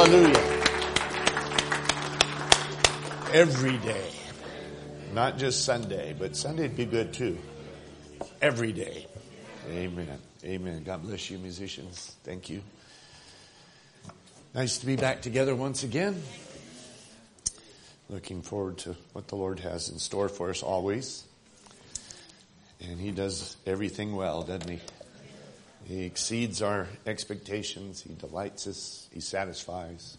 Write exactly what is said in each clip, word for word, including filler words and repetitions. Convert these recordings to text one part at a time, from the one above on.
Hallelujah. Every day. Not just Sunday, but Sunday'd be good too. Every day. Amen. Amen. God bless you, musicians. Thank you. Nice to be back together once again. Looking forward to what the Lord has in store for us always. And He does everything well, doesn't He? He exceeds our expectations. He delights us. He satisfies.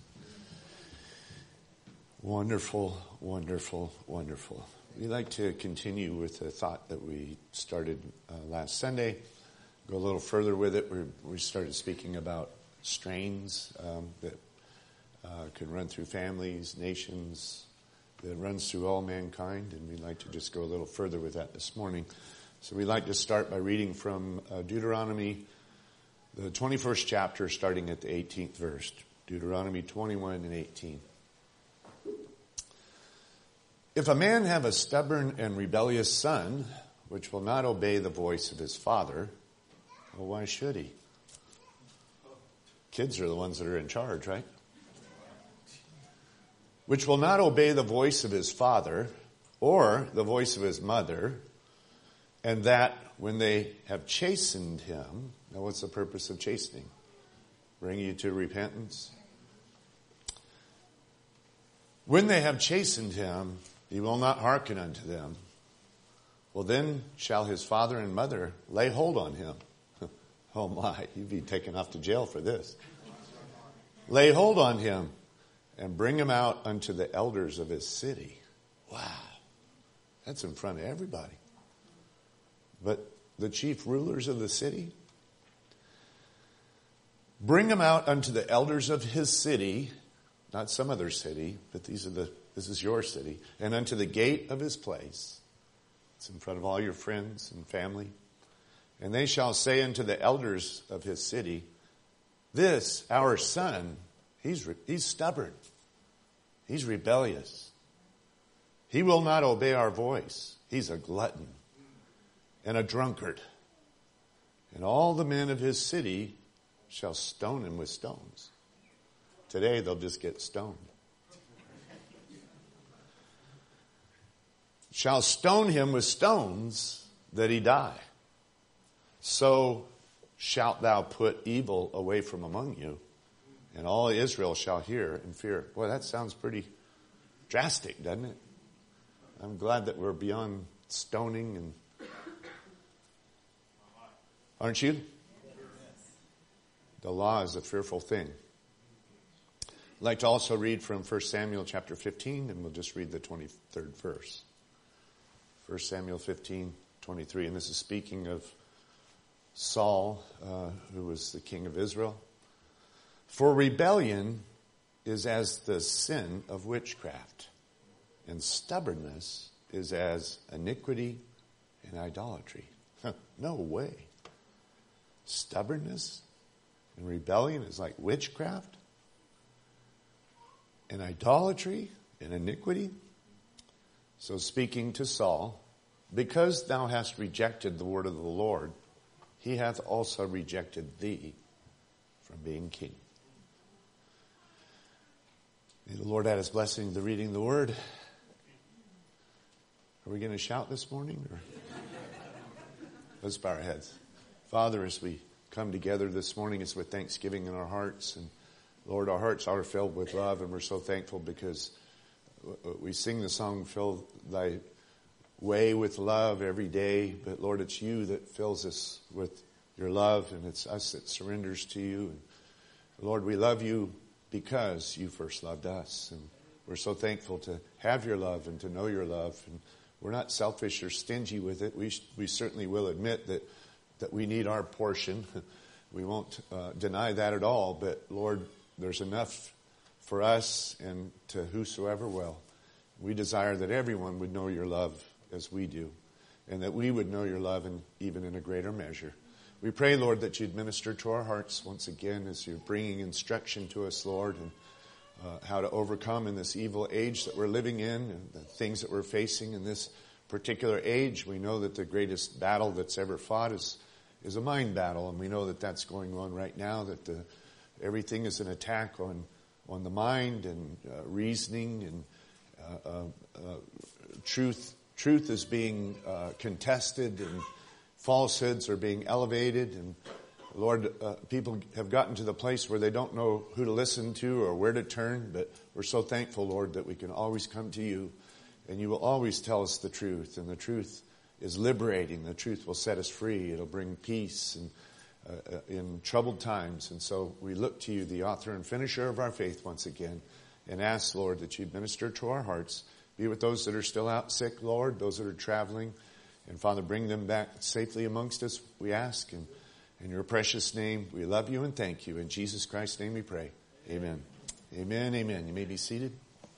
Wonderful, wonderful, wonderful. We'd like to continue with a thought that we started uh, last Sunday. Go a little further with it. We, we started speaking about strains um, that uh, can run through families, nations, that runs through all mankind. And we'd like to just go a little further with that this morning. So we'd like to start by reading from uh, Deuteronomy, the twenty-first chapter, starting at the eighteenth verse. Deuteronomy twenty-one and eighteen. If a man have a stubborn and rebellious son, which will not obey the voice of his father, well, why should he? Kids are the ones that are in charge, right? Which will not obey the voice of his father or the voice of his mother, and that when they have chastened him, now what's the purpose of chastening? Bring you to repentance. When they have chastened him, he will not hearken unto them. Well, then shall his father and mother lay hold on him. Oh my, you'd be taken off to jail for this. Lay hold on him and bring him out unto the elders of his city. Wow, that's in front of everybody. But the chief rulers of the city, bring him out unto the elders of his city, not some other city, but these are the this is your city, and unto the gate of his place. It's in front of all your friends and family. And they shall say unto the elders of his city, this, our son, he's he's stubborn. He's rebellious. He will not obey our voice. He's a glutton and a drunkard. And all the men of his city shall stone him with stones. Today they'll just get stoned. Shall stone him with stones that he die. So shalt thou put evil away from among you, and all Israel shall hear and fear. Boy, that sounds pretty drastic, doesn't it? I'm glad that we're beyond stoning, and aren't you? The law is a fearful thing. I'd like to also read from First Samuel chapter fifteen, and we'll just read the twenty-third verse. First Samuel fifteen, twenty-three, and this is speaking of Saul, uh, who was the king of Israel. For rebellion is as the sin of witchcraft, and stubbornness is as iniquity and idolatry. No way. Stubbornness and rebellion is like witchcraft and idolatry and iniquity. So speaking to Saul, because thou hast rejected the word of the Lord, he hath also rejected thee from being king. May the Lord add his blessing to the reading of the word. Are we going to shout this morning? Or? Let's bow our heads. Father, as we come together this morning, it's with thanksgiving in our hearts. And Lord, our hearts are filled with love, and we're so thankful because we sing the song, fill thy way with love every day. But Lord, it's you that fills us with your love, and it's us that surrenders to you. And Lord, we love you because you first loved us. And we're so thankful to have your love and to know your love. And we're not selfish or stingy with it. We we certainly will admit that, that we need our portion. We won't uh, deny that at all. But Lord, there's enough for us and to whosoever will. We desire that everyone would know your love as we do, and that we would know your love in, even in a greater measure. We pray, Lord, that you'd minister to our hearts once again as you're bringing instruction to us, Lord, and uh, how to overcome in this evil age that we're living in and the things that we're facing in this particular age. We know that the greatest battle that's ever fought is, is a mind battle, and we know that that's going on right now, that the, everything is an attack on on the mind and uh, reasoning, and uh, uh, uh, truth. Truth is being uh, contested, and falsehoods are being elevated. And Lord, uh, people have gotten to the place where they don't know who to listen to or where to turn. But we're so thankful, Lord, that we can always come to you, and you will always tell us the truth. And the truth is liberating. The truth will set us free. It'll bring peace and uh, in troubled times. And so we look to you, the author and finisher of our faith, once again, and ask, Lord, that you minister to our hearts. Be with those that are still out sick, Lord, those that are traveling. And Father, bring them back safely amongst us, we ask. And in your precious name, we love you and thank you. In Jesus Christ's name we pray. Amen. Amen, amen. You may be seated.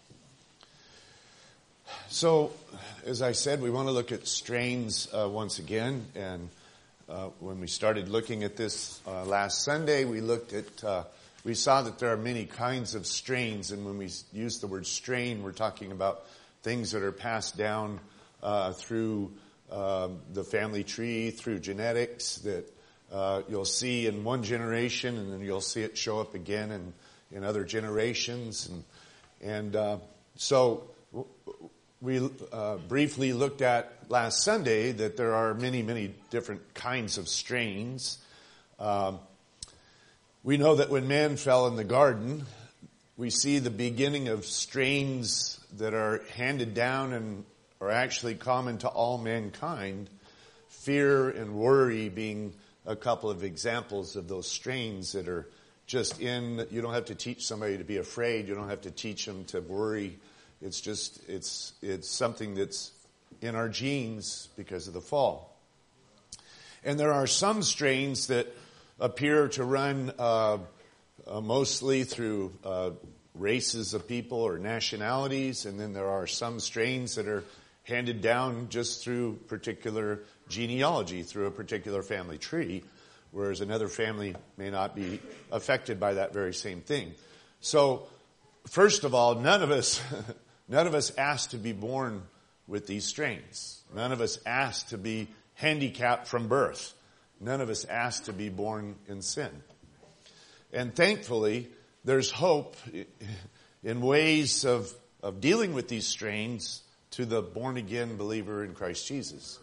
So, as I said, we want to look at strains uh, once again. And uh, when we started looking at this uh, last Sunday, we looked at, uh, we saw that there are many kinds of strains. And when we use the word strain, we're talking about things that are passed down uh, through uh, the family tree, through genetics, that uh, you'll see in one generation, and then you'll see it show up again in, in other generations. And, and uh, so we uh, briefly looked at last Sunday that there are many, many different kinds of strains. Um, we know that when man fell in the garden, we see the beginning of strains that are handed down and are actually common to all mankind. Fear and worry being a couple of examples of those strains that are just in. You don't have to teach somebody to be afraid. You don't have to teach them to worry. It's just, it's, it's something that's in our genes because of the fall. And there are some strains that appear to run uh, uh, mostly through uh, races of people or nationalities, and then there are some strains that are handed down just through particular genealogy, through a particular family tree, whereas another family may not be affected by that very same thing. So, first of all, none of us, none of us asked to be born with these strains. None of us asked to be handicapped from birth. None of us asked to be born in sin. And thankfully, there's hope in ways of, of dealing with these strains to the born-again believer in Christ Jesus.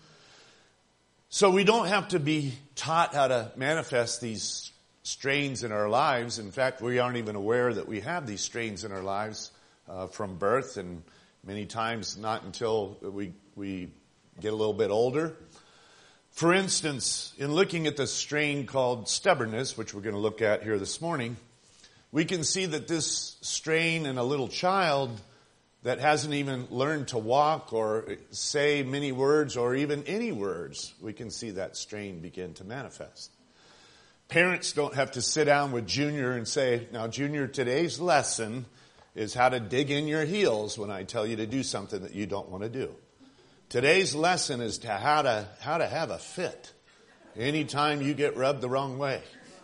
So we don't have to be taught how to manifest these strains in our lives. In fact, we aren't even aware that we have these strains in our lives uh, from birth, and many times not until we, we get a little bit older. For instance, in looking at the strain called stubbornness, which we're going to look at here this morning, we can see that this strain in a little child that hasn't even learned to walk or say many words or even any words, we can see that strain begin to manifest. Parents don't have to sit down with Junior and say, now Junior, today's lesson is how to dig in your heels when I tell you to do something that you don't want to do. Today's lesson is to how to how to have a fit anytime you get rubbed the wrong way.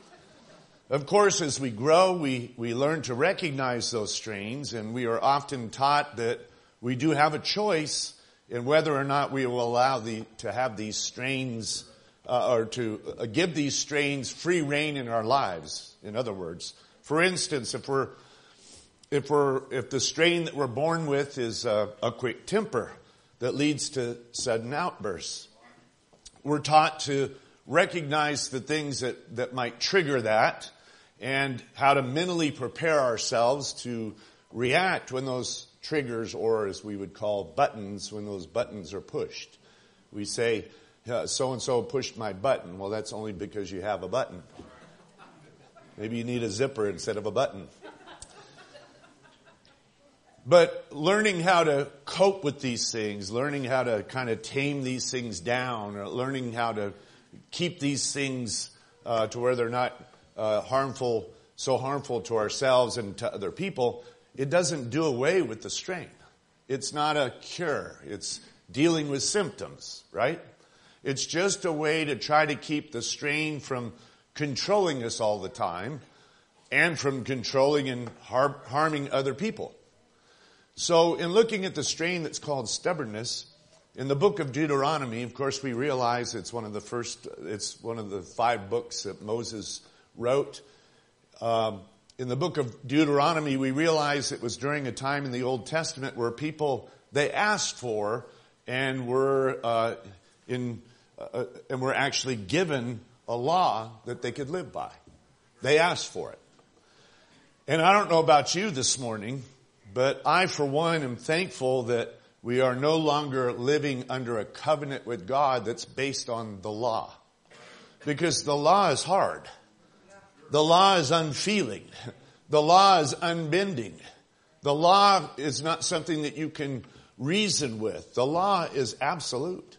Of course, as we grow, we, we learn to recognize those strains, and we are often taught that we do have a choice in whether or not we will allow the, to have these strains, uh, or to uh, give these strains free rein in our lives. In other words, for instance, if we're, if we're, if the strain that we're born with is a, a quick temper that leads to sudden outbursts, we're taught to recognize the things that, that might trigger that, and how to mentally prepare ourselves to react when those triggers, or as we would call buttons, when those buttons are pushed. We say, so-and-so pushed my button. Well, that's only because you have a button. Maybe you need a zipper instead of a button. But learning how to cope with these things, learning how to kind of tame these things down, or learning how to keep these things uh, to where they're not uh, harmful, so harmful to ourselves and to other people, it doesn't do away with the strain. It's not a cure. It's dealing with symptoms, right? It's just a way to try to keep the strain from controlling us all the time and from controlling and har- harming other people. So in looking at the strain that's called stubbornness, in the book of Deuteronomy, of course, we realize it's one of the first, it's one of the five books that Moses wrote. Um, in the book of Deuteronomy, we realize it was during a time in the Old Testament where people, they asked for and were uh, in uh, and were actually given a law that they could live by. They asked for it. And I don't know about you this morning, but I, for one, am thankful that we are no longer living under a covenant with God that's based on the law. Because the law is hard. The law is unfeeling. The law is unbending. The law is not something that you can reason with. The law is absolute.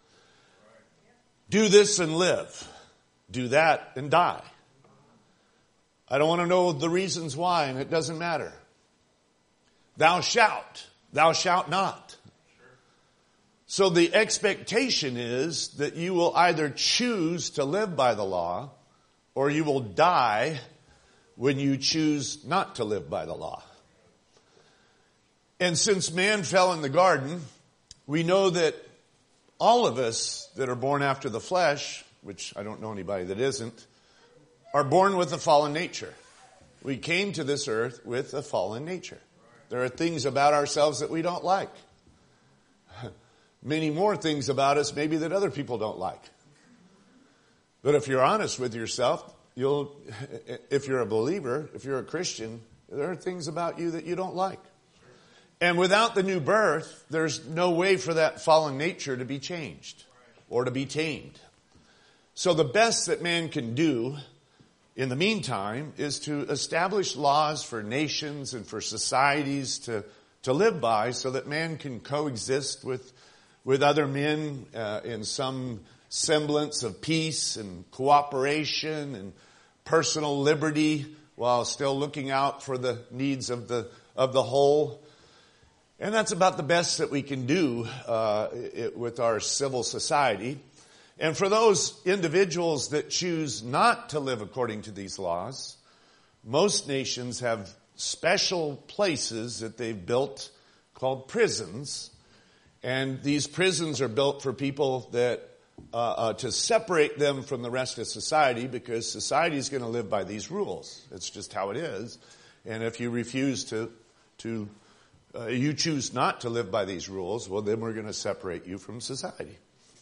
Do this and live. Do that and die. I don't want to know the reasons why, and it doesn't matter. Thou shalt. Thou shalt not. So the expectation is that you will either choose to live by the law or you will die when you choose not to live by the law. And since man fell in the garden, we know that all of us that are born after the flesh, which I don't know anybody that isn't, are born with a fallen nature. We came to this earth with a fallen nature. There are things about ourselves that we don't like. Many more things about us maybe that other people don't like. But if you're honest with yourself, you'll, if you're a believer, if you're a Christian, there are things about you that you don't like. And without the new birth, there's no way for that fallen nature to be changed or to be tamed. So the best that man can do in the meantime is to establish laws for nations and for societies to, to live by so that man can coexist with, with other men uh, in some semblance of peace and cooperation and personal liberty while still looking out for the needs of the, of the whole. And that's about the best that we can do uh, it, with our civil society. And for those individuals that choose not to live according to these laws, most nations have special places that they've built called prisons. And these prisons are built for people that uh, uh, to separate them from the rest of society, because society is going to live by these rules. It's just how it is. And if you refuse to to Uh, you choose not to live by these rules, well, then we're going to separate you from society.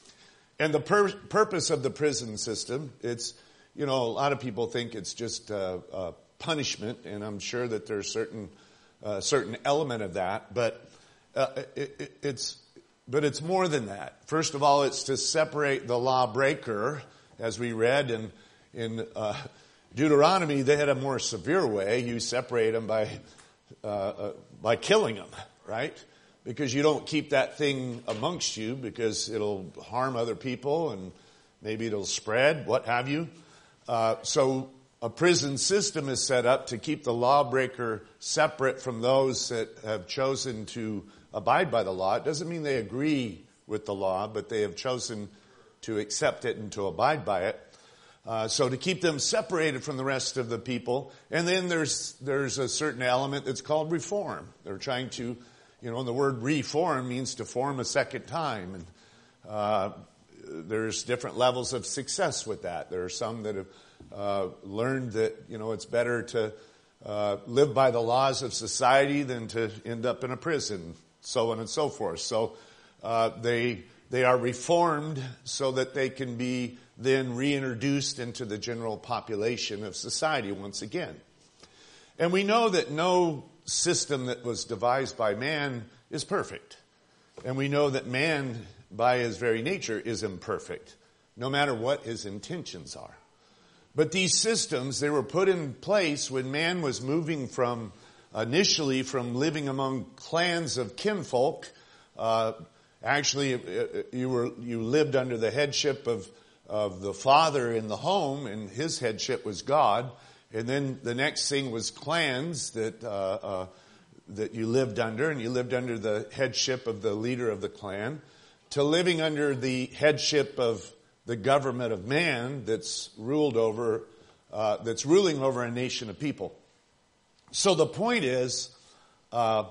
And the pur- purpose of the prison system, it's, you know, a lot of people think it's just uh, uh, punishment, and I'm sure that there's certain uh, certain element of that, but uh, it, it, it's but it's more than that. First of all, it's to separate the lawbreaker, as we read in in uh, Deuteronomy. They had a more severe way. You separate them by Uh, uh, by killing them, right? Because you don't keep that thing amongst you because it'll harm other people and maybe it'll spread, what have you. Uh, so a prison system is set up to keep the lawbreaker separate from those that have chosen to abide by the law. It doesn't mean they agree with the law, but they have chosen to accept it and to abide by it. Uh, so to keep them separated from the rest of the people. And then there's, there's a certain element that's called reform. They're trying to, you know, and the word reform means to form a second time. And, uh, there's different levels of success with that. There are some that have, uh, learned that, you know, it's better to, uh, live by the laws of society than to end up in a prison, so on and so forth. So, uh, they, they are reformed so that they can be then reintroduced into the general population of society once again. And we know that no system that was devised by man is perfect. And we know that man, by his very nature, is imperfect, no matter what his intentions are. But these systems, they were put in place when man was moving from, initially from living among clans of kinfolk. Uh, actually, you were, you lived under the headship of of the father in the home, and his headship was God. And then the next thing was clans that uh, uh, that you lived under, and you lived under the headship of the leader of the clan, to living under the headship of the government of man that's ruled over, uh, that's ruling over a nation of people. So the point is, uh,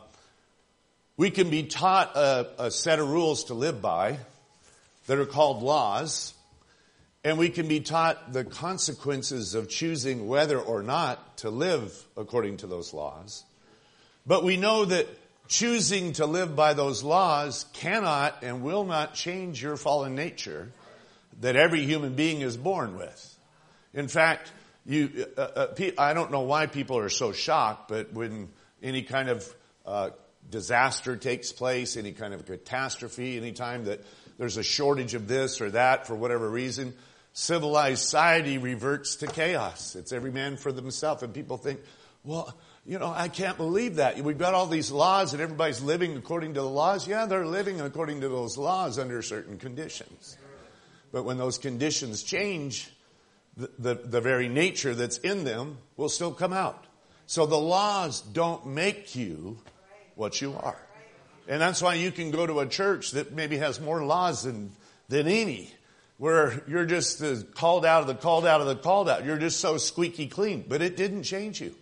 we can be taught a, a set of rules to live by that are called laws. And we can be taught the consequences of choosing whether or not to live according to those laws. But we know that choosing to live by those laws cannot and will not change your fallen nature that every human being is born with. In fact, you, uh, uh, I don't know why people are so shocked, but when any kind of uh, disaster takes place, any kind of catastrophe, any time that there's a shortage of this or that for whatever reason, civilized society reverts to chaos. It's every man for themselves. And people think, well, you know, I can't believe that. We've got all these laws and everybody's living according to the laws. Yeah, they're living according to those laws under certain conditions. But when those conditions change, the, the, the very nature that's in them will still come out. So the laws don't make you what you are. And that's why you can go to a church that maybe has more laws than, than any, where you're just the called out of the called out of the called out. You're just so squeaky clean. But it didn't change you.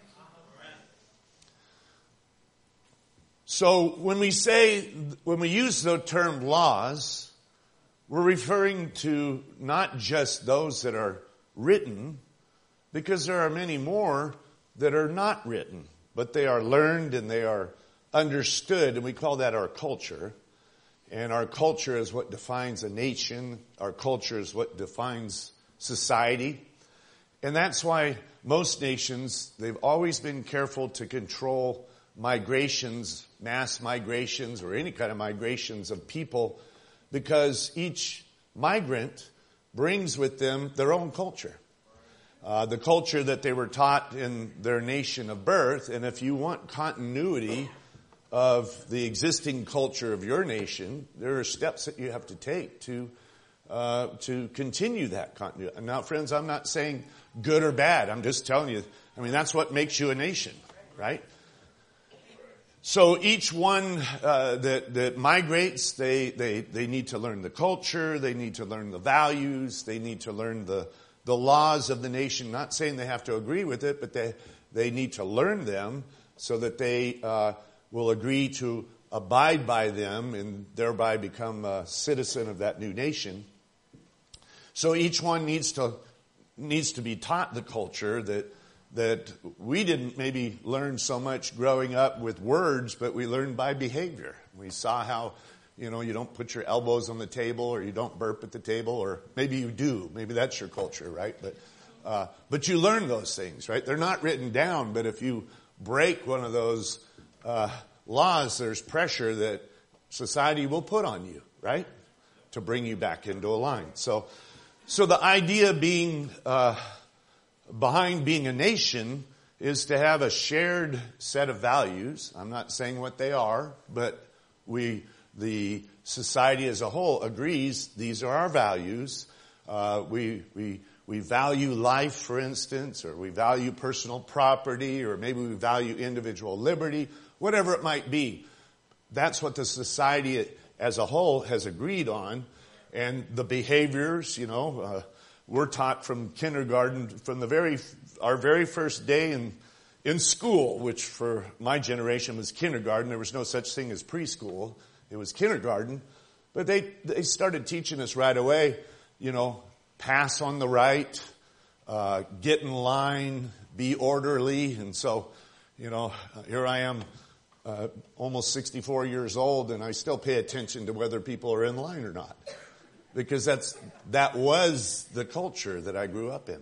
So when we say, when we use the term laws, we're referring to not just those that are written, because there are many more that are not written, but they are learned and they are understood, and we call that our culture. And our culture is what defines a nation. Our culture is what defines society. And that's why most nations, they've always been careful to control migrations, mass migrations, or any kind of migrations of people, because each migrant brings with them their own culture. Uh, the culture that they were taught in their nation of birth. And if you want continuity of the existing culture of your nation, there are steps that you have to take to uh, to continue that continuity. Now, friends, I'm not saying good or bad. I'm just telling you, I mean, that's what makes you a nation, right? So each one uh, that that migrates, they, they they need to learn the culture, they need to learn the values, they need to learn the the laws of the nation. Not saying they have to agree with it, but they they need to learn them so that they uh, will agree to abide by them and thereby become a citizen of that new nation. So each one needs to needs to be taught the culture that that we didn't maybe learn so much growing up with words, but we learned by behavior. We saw how, you know, you don't put your elbows on the table, or you don't burp at the table, or maybe you do. Maybe that's your culture, right? But uh, but you learn those things, right? They're not written down, but if you break one of those uh, laws, there's pressure that society will put on you, right? To bring you back into a line. So, so the idea being uh, behind being a nation is to have a shared set of values. I'm not saying what they are, but we, the society as a whole, agrees these are our values. Uh, we we we value life, for instance, or we value personal property, or maybe we value individual liberty. Whatever it might be, that's what the society as a whole has agreed on. And the behaviors, you know, uh, we're taught from kindergarten, from the very, our very first day in, in school, which for my generation was kindergarten. There was no such thing as preschool. It was kindergarten. But they, they started teaching us right away, you know, pass on the right, uh, get in line, be orderly. And so, you know, here I am. Uh, almost sixty-four years old, and I still pay attention to whether people are in line or not, because that's that was the culture that I grew up in.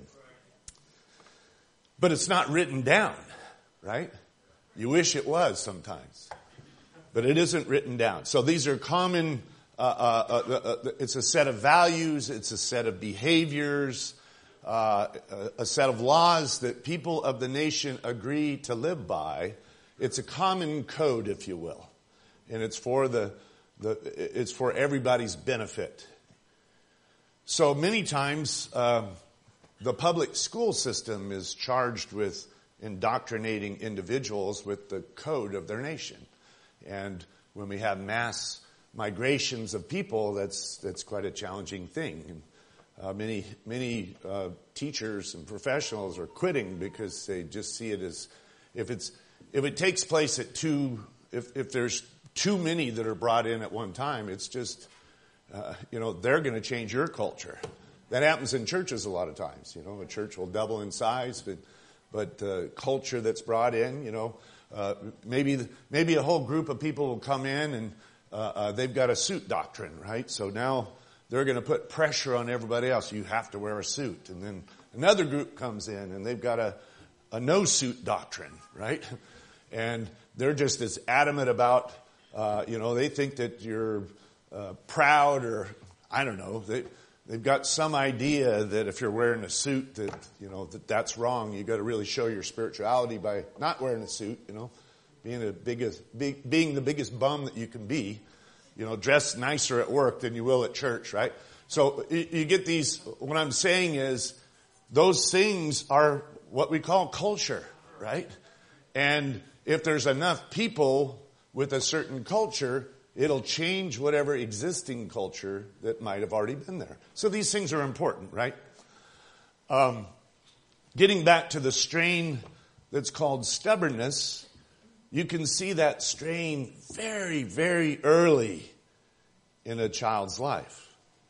But it's not written down, right? You wish it was sometimes, but it isn't written down. So these are common. Uh, uh, uh, uh, it's a set of values. It's a set of behaviors. Uh, a, a set of laws that people of the nation agree to live by. It's a common code, if you will, and it's for the, the it's for everybody's benefit. So many times, uh, the public school system is charged with indoctrinating individuals with the code of their nation, and when we have mass migrations of people, that's that's quite a challenging thing. And, uh, many many uh, teachers and professionals are quitting because they just see it as if it's. If it takes place at two, if, if there's too many that are brought in at one time, it's just, uh, you know, they're going to change your culture. That happens in churches a lot of times. You know, a church will double in size, but but uh, culture that's brought in, you know, uh, maybe maybe a whole group of people will come in and uh, uh, they've got a suit doctrine, right? So now they're going to put pressure on everybody else. You have to wear a suit. And then another group comes in and they've got a, a no suit doctrine, right? And they're just as adamant about, uh, you know, they think that you're uh, proud or, I don't know, they, they've got some idea that if you're wearing a suit that, you know, that that's wrong. You've got to really show your spirituality by not wearing a suit, you know, being a biggest, big, being the biggest bum that you can be, you know, dress nicer at work than you will at church, right? So you, you get these, what I'm saying is those things are what we call culture, right? And if there's enough people with a certain culture, it'll change whatever existing culture that might have already been there. So these things are important, right? Um, getting back to the strain that's called stubbornness, you can see that strain very, very early in a child's life.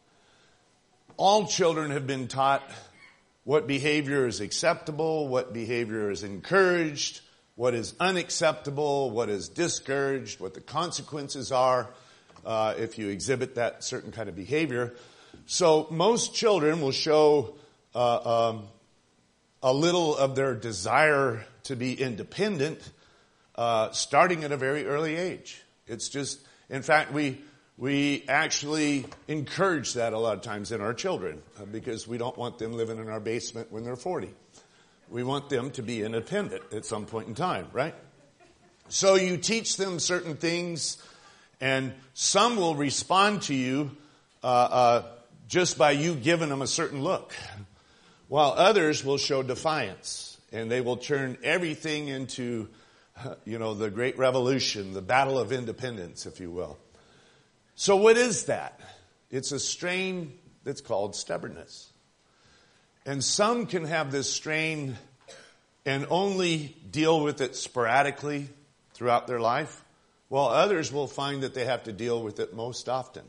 All children have been taught what behavior is acceptable, what behavior is encouraged, what is unacceptable, what is discouraged, what the consequences are uh, if you exhibit that certain kind of behavior. So most children will show uh, um, a little of their desire to be independent uh, starting at a very early age. It's just, in fact, we we actually encourage that a lot of times in our children uh, because we don't want them living in our basement when they're forty. We want them to be independent at some point in time, right? So you teach them certain things, and some will respond to you uh, uh, just by you giving them a certain look, while others will show defiance, and they will turn everything into, uh, you know, the great revolution, the battle of independence, if you will. So what is that? It's a strain that's called stubbornness. And some can have this strain and only deal with it sporadically throughout their life, while others will find that they have to deal with it most often.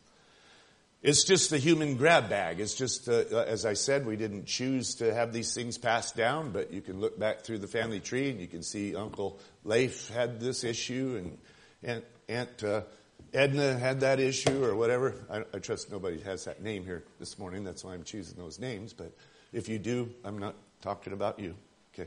It's just the human grab bag. It's just, uh, as I said, we didn't choose to have these things passed down, but you can look back through the family tree and you can see Uncle Leif had this issue and Aunt, Aunt uh, Edna had that issue or whatever. I, I trust nobody has that name here this morning. That's why I'm choosing those names. But if you do, I'm not talking about you. Okay.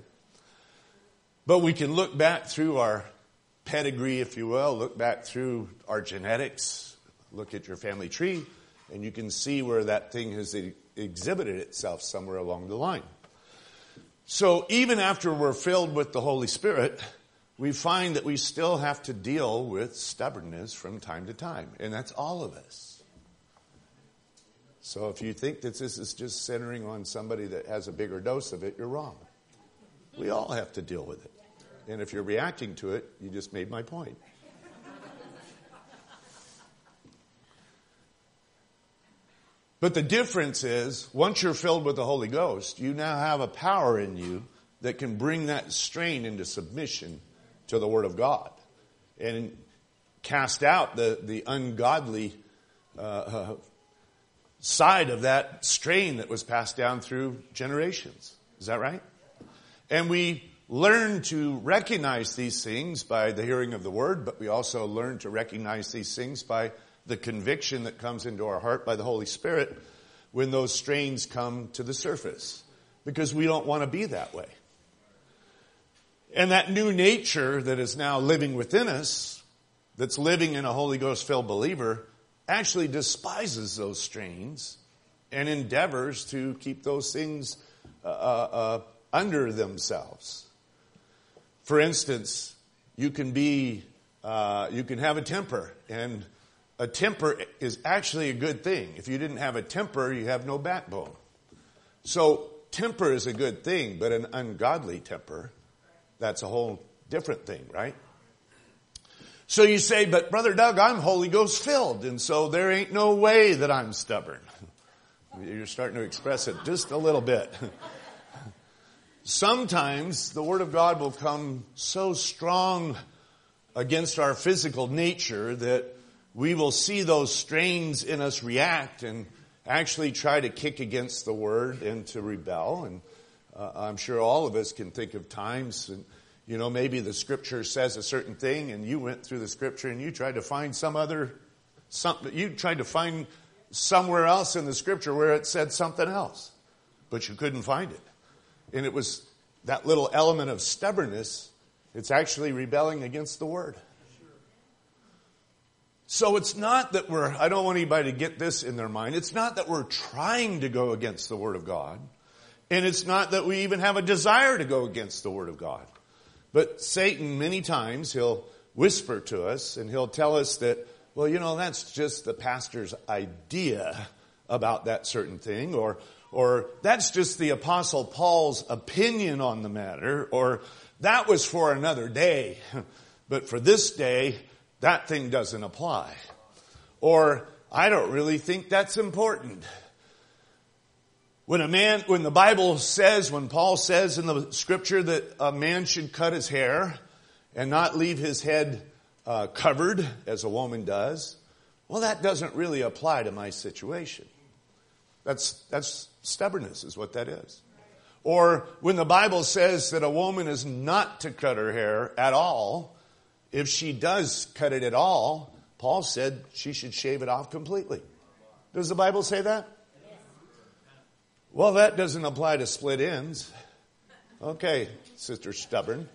But we can look back through our pedigree, if you will, look back through our genetics, look at your family tree, and you can see where that thing has exhibited itself somewhere along the line. So even after we're filled with the Holy Spirit, we find that we still have to deal with stubbornness from time to time. And that's all of us. So if you think that this is just centering on somebody that has a bigger dose of it, you're wrong. We all have to deal with it. And if you're reacting to it, you just made my point. But the difference is, once you're filled with the Holy Ghost, you now have a power in you that can bring that strain into submission to the Word of God and cast out the, the ungodly uh, uh, side of that strain that was passed down through generations. Is that right? And we learn to recognize these things by the hearing of the Word, but we also learn to recognize these things by the conviction that comes into our heart by the Holy Spirit when those strains come to the surface, because we don't want to be that way. And that new nature that is now living within us, that's living in a Holy Ghost-filled believer, actually despises those strains and endeavors to keep those things uh, uh, under themselves. For instance, you can be, uh, you can have a temper, and a temper is actually a good thing. If you didn't have a temper, you have no backbone. So temper is a good thing, but an ungodly temper, that's a whole different thing, right? So you say, but Brother Doug, I'm Holy Ghost filled, and so there ain't no way that I'm stubborn. You're starting to express it just a little bit. Sometimes the Word of God will come so strong against our physical nature that we will see those strains in us react, and actually try to kick against the word and to rebel. And uh, I'm sure all of us can think of times, and you know, maybe the scripture says a certain thing, and you went through the scripture and you tried to find some other something. You tried to find somewhere else in the scripture where it said something else, but you couldn't find it. And it was that little element of stubbornness. It's actually rebelling against the word. So it's not that we're, I don't want anybody to get this in their mind. It's not that we're trying to go against the word of God. And it's not that we even have a desire to go against the word of God. But Satan, many times, he'll whisper to us and he'll tell us that, well, you know, that's just the pastor's idea about that certain thing, or or that's just the Apostle Paul's opinion on the matter, or that was for another day, but for this day, that thing doesn't apply. Or, I don't really think that's important. When a man, when the Bible says, when Paul says in the scripture that a man should cut his hair and not leave his head uh, covered as a woman does, well, that doesn't really apply to my situation. That's, that's stubbornness is what that is. Or when the Bible says that a woman is not to cut her hair at all, if she does cut it at all, Paul said she should shave it off completely. Does the Bible say that? Well, that doesn't apply to split ends. Okay, Sister Stubborn.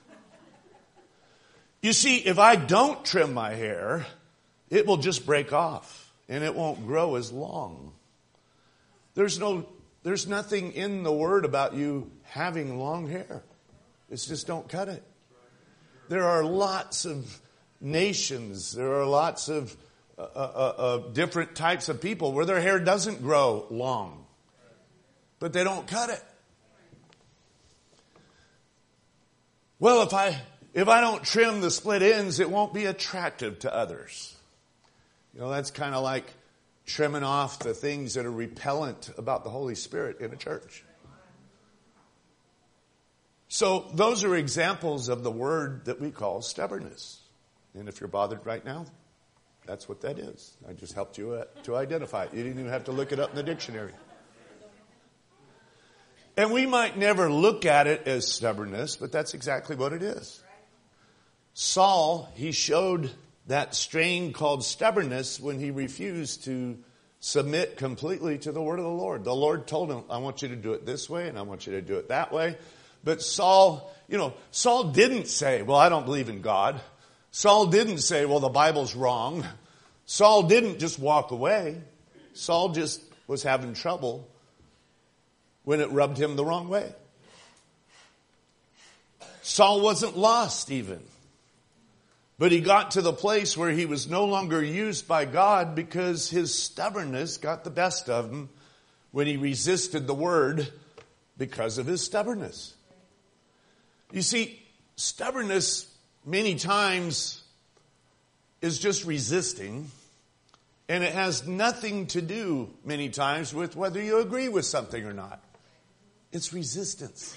You see, if I don't trim my hair, it will just break off and it won't grow as long. There's no, there's nothing in the word about you having long hair. It's just don't cut it. There are lots of nations, there are lots of uh, uh, uh, different types of people where their hair doesn't grow long, but they don't cut it. Well, if I if I don't trim the split ends, it won't be attractive to others. You know, that's kind of like trimming off the things that are repellent about the Holy Spirit in a church. So those are examples of the word that we call stubbornness. And if you're bothered right now, that's what that is. I just helped you uh, to identify it. You didn't even have to look it up in the dictionary. And we might never look at it as stubbornness, but that's exactly what it is. Saul, he showed that strain called stubbornness when he refused to submit completely to the word of the Lord. The Lord told him, I want you to do it this way and I want you to do it that way. But Saul, you know, Saul didn't say, well, I don't believe in God. Saul didn't say, well, the Bible's wrong. Saul didn't just walk away. Saul just was having trouble when it rubbed him the wrong way. Saul wasn't lost even. But he got to the place where he was no longer used by God because his stubbornness got the best of him when he resisted the word because of his stubbornness. You see, stubbornness many times is just resisting, and it has nothing to do many times with whether you agree with something or not. It's resistance.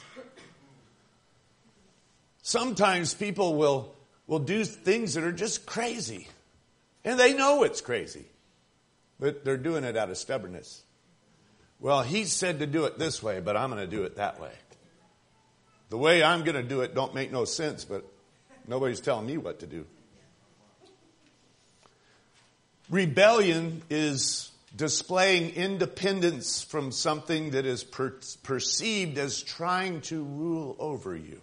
Sometimes people will will do things that are just crazy. And they know it's crazy. But they're doing it out of stubbornness. Well, he said to do it this way, but I'm going to do it that way. The way I'm going to do it don't make no sense, but nobody's telling me what to do. Rebellion is displaying independence from something that is per- perceived as trying to rule over you.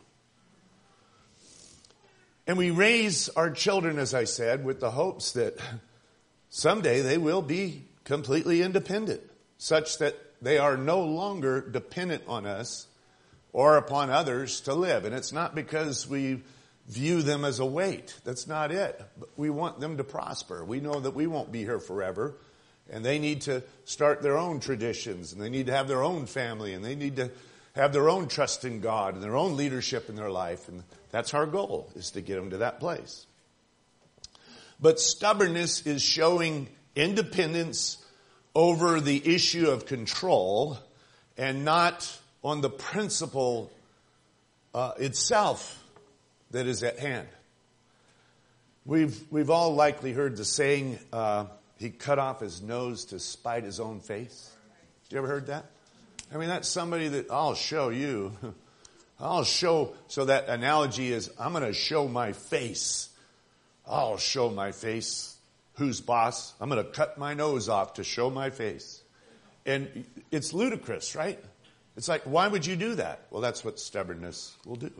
And we raise our children, as I said, with the hopes that someday they will be completely independent, such that they are no longer dependent on us or upon others to live. And it's not because we view them as a weight. That's not it. But we want them to prosper. We know that we won't be here forever, and they need to start their own traditions, and they need to have their own family, and they need to have their own trust in God and their own leadership in their life. And that's our goal, is to get them to that place. But stubbornness is showing independence over the issue of control and not on the principle uh, itself that is at hand. We've we've all likely heard the saying, uh, he cut off his nose to spite his own face. You ever heard that? I mean, that's somebody that I'll show you. I'll show, so that analogy is, I'm going to show my face. I'll show my face. Who's boss? I'm going to cut my nose off to show my face. And it's ludicrous, right? It's like, why would you do that? Well, that's what stubbornness will do.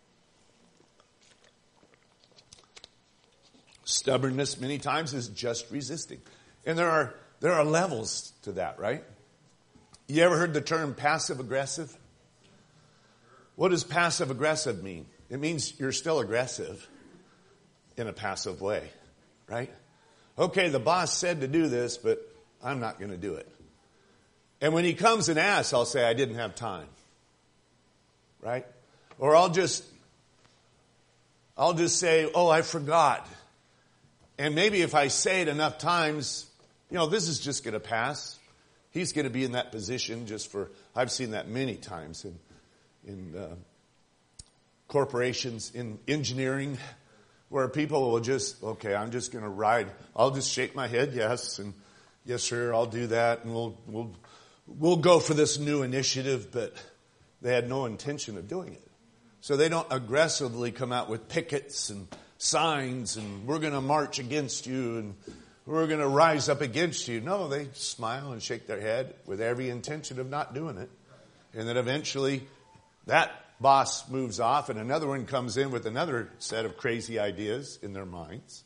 Stubbornness many times is just resisting. And there are there are levels to that, right? You ever heard the term passive aggressive? What does passive aggressive mean? It means you're still aggressive in a passive way, right? Okay, the boss said to do this, but I'm not going to do it. And when he comes and asks, I'll say, I didn't have time. Right? Or I'll just, I'll just say, oh, I forgot. And maybe if I say it enough times, you know, this is just going to pass. He's going to be in that position just for, I've seen that many times in, in uh, corporations, in engineering, where people will just, okay, I'm just going to ride. I'll just shake my head, yes, and yes, sir, I'll do that, and we'll, we'll, we'll go for this new initiative, but they had no intention of doing it. So they don't aggressively come out with pickets and signs and we're going to march against you and we're going to rise up against you. No, they smile and shake their head with every intention of not doing it. And then eventually that boss moves off and another one comes in with another set of crazy ideas in their minds.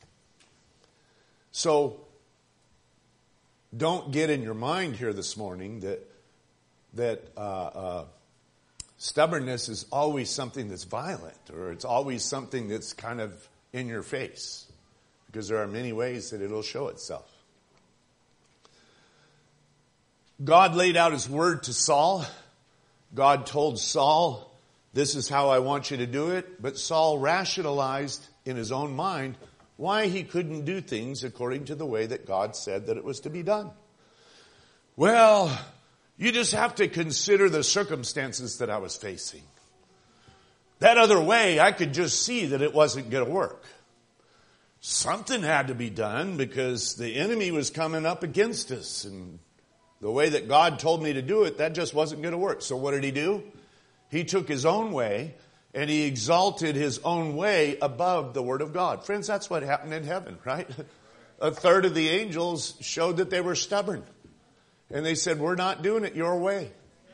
So don't get in your mind here this morning that that uh, uh, stubbornness is always something that's violent or it's always something that's kind of in your face, because there are many ways that it'll show itself. God laid out his word to Saul. God told Saul, this is how I want you to do it. But Saul rationalized in his own mind why he couldn't do things according to the way that God said that it was to be done. Well, you just have to consider the circumstances that I was facing. That other way, I could just see that it wasn't going to work. Something had to be done because the enemy was coming up against us. And the way that God told me to do it, that just wasn't going to work. So what did he do? He took his own way and he exalted his own way above the word of God. Friends, that's what happened in heaven, right? A third of the angels showed that they were stubborn. And they said, we're not doing it your way.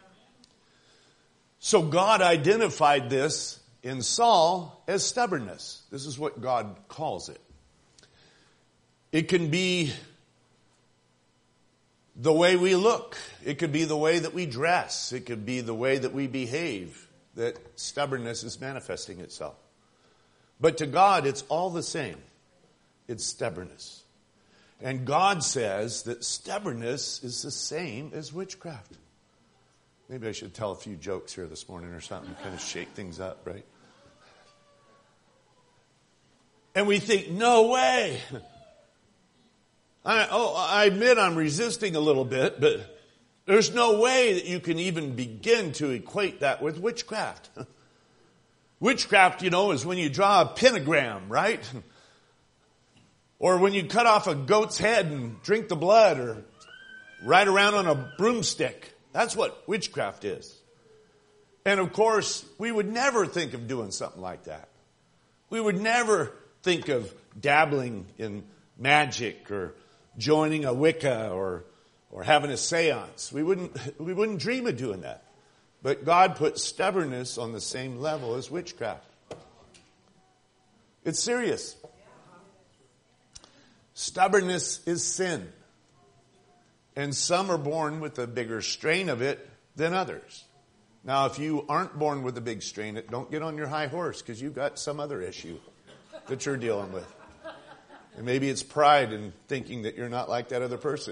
So God identified this in Saul as stubbornness. This is what God calls it. It can be the way we look. It could be the way that we dress. It could be the way that we behave, that stubbornness is manifesting itself. But to God, it's all the same. It's stubbornness. And God says that stubbornness is the same as witchcraft. Maybe I should tell a few jokes here this morning or something, kind of shake things up, right? And we think, no way. I, oh, I admit I'm resisting a little bit, but there's no way that you can even begin to equate that with witchcraft. Witchcraft, you know, is when you draw a pentagram, right? Or when you cut off a goat's head and drink the blood or ride around on a broomstick. That's what witchcraft is. And of course, we would never think of doing something like that. We would never think of dabbling in magic or joining a Wicca or or having a seance. We wouldn't we wouldn't dream of doing that. But God put stubbornness on the same level as witchcraft. It's serious. Stubbornness is sin. And some are born with a bigger strain of it than others. Now, if you aren't born with a big strain, don't get on your high horse because you've got some other issue that you're dealing with. And maybe it's pride in thinking that you're not like that other person.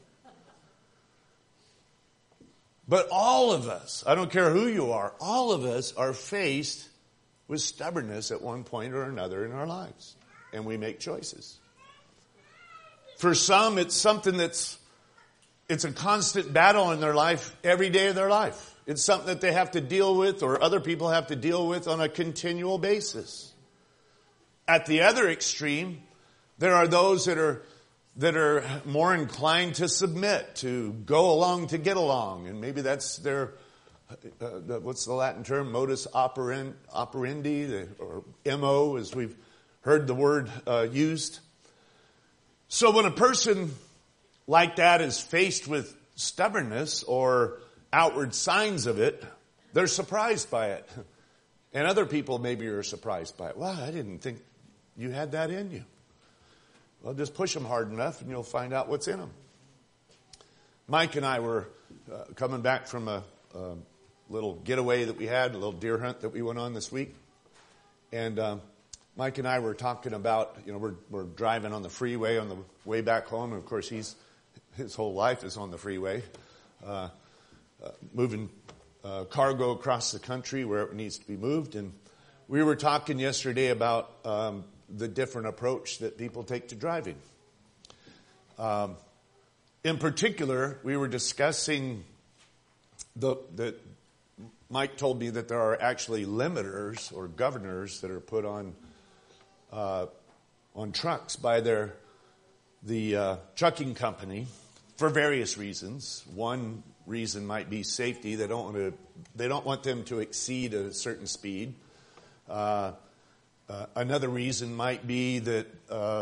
But all of us, I don't care who you are, all of us are faced with stubbornness at one point or another in our lives. And we make choices. For some, it's something that's It's a constant battle in their life every day of their life. It's something that they have to deal with or other people have to deal with on a continual basis. At the other extreme, there are those that are that are more inclined to submit, to go along to get along. And maybe that's their, uh, the, what's the Latin term, modus operandi, operandi the, or M O, as we've heard the word uh, used. So when a person like that is faced with stubbornness or outward signs of it, they're surprised by it. And other people maybe are surprised by it. Wow, I didn't think you had that in you. Well, just push them hard enough and you'll find out what's in them. Mike and I were uh, coming back from a, a little getaway that we had, a little deer hunt that we went on this week. And um, Mike and I were talking about, you know, we're, we're driving on the freeway on the way back home. And of course, he's his whole life is on the freeway, uh, uh, moving uh, cargo across the country where it needs to be moved. And we were talking yesterday about um, the different approach that people take to driving. Um, in particular, we were discussing the, the, Mike told me that there are actually limiters or governors that are put on, uh, on trucks by their, the, uh, trucking company for various reasons. One reason might be safety. They don't want to, they don't want them to exceed a certain speed. Uh, Uh, another reason might be that uh,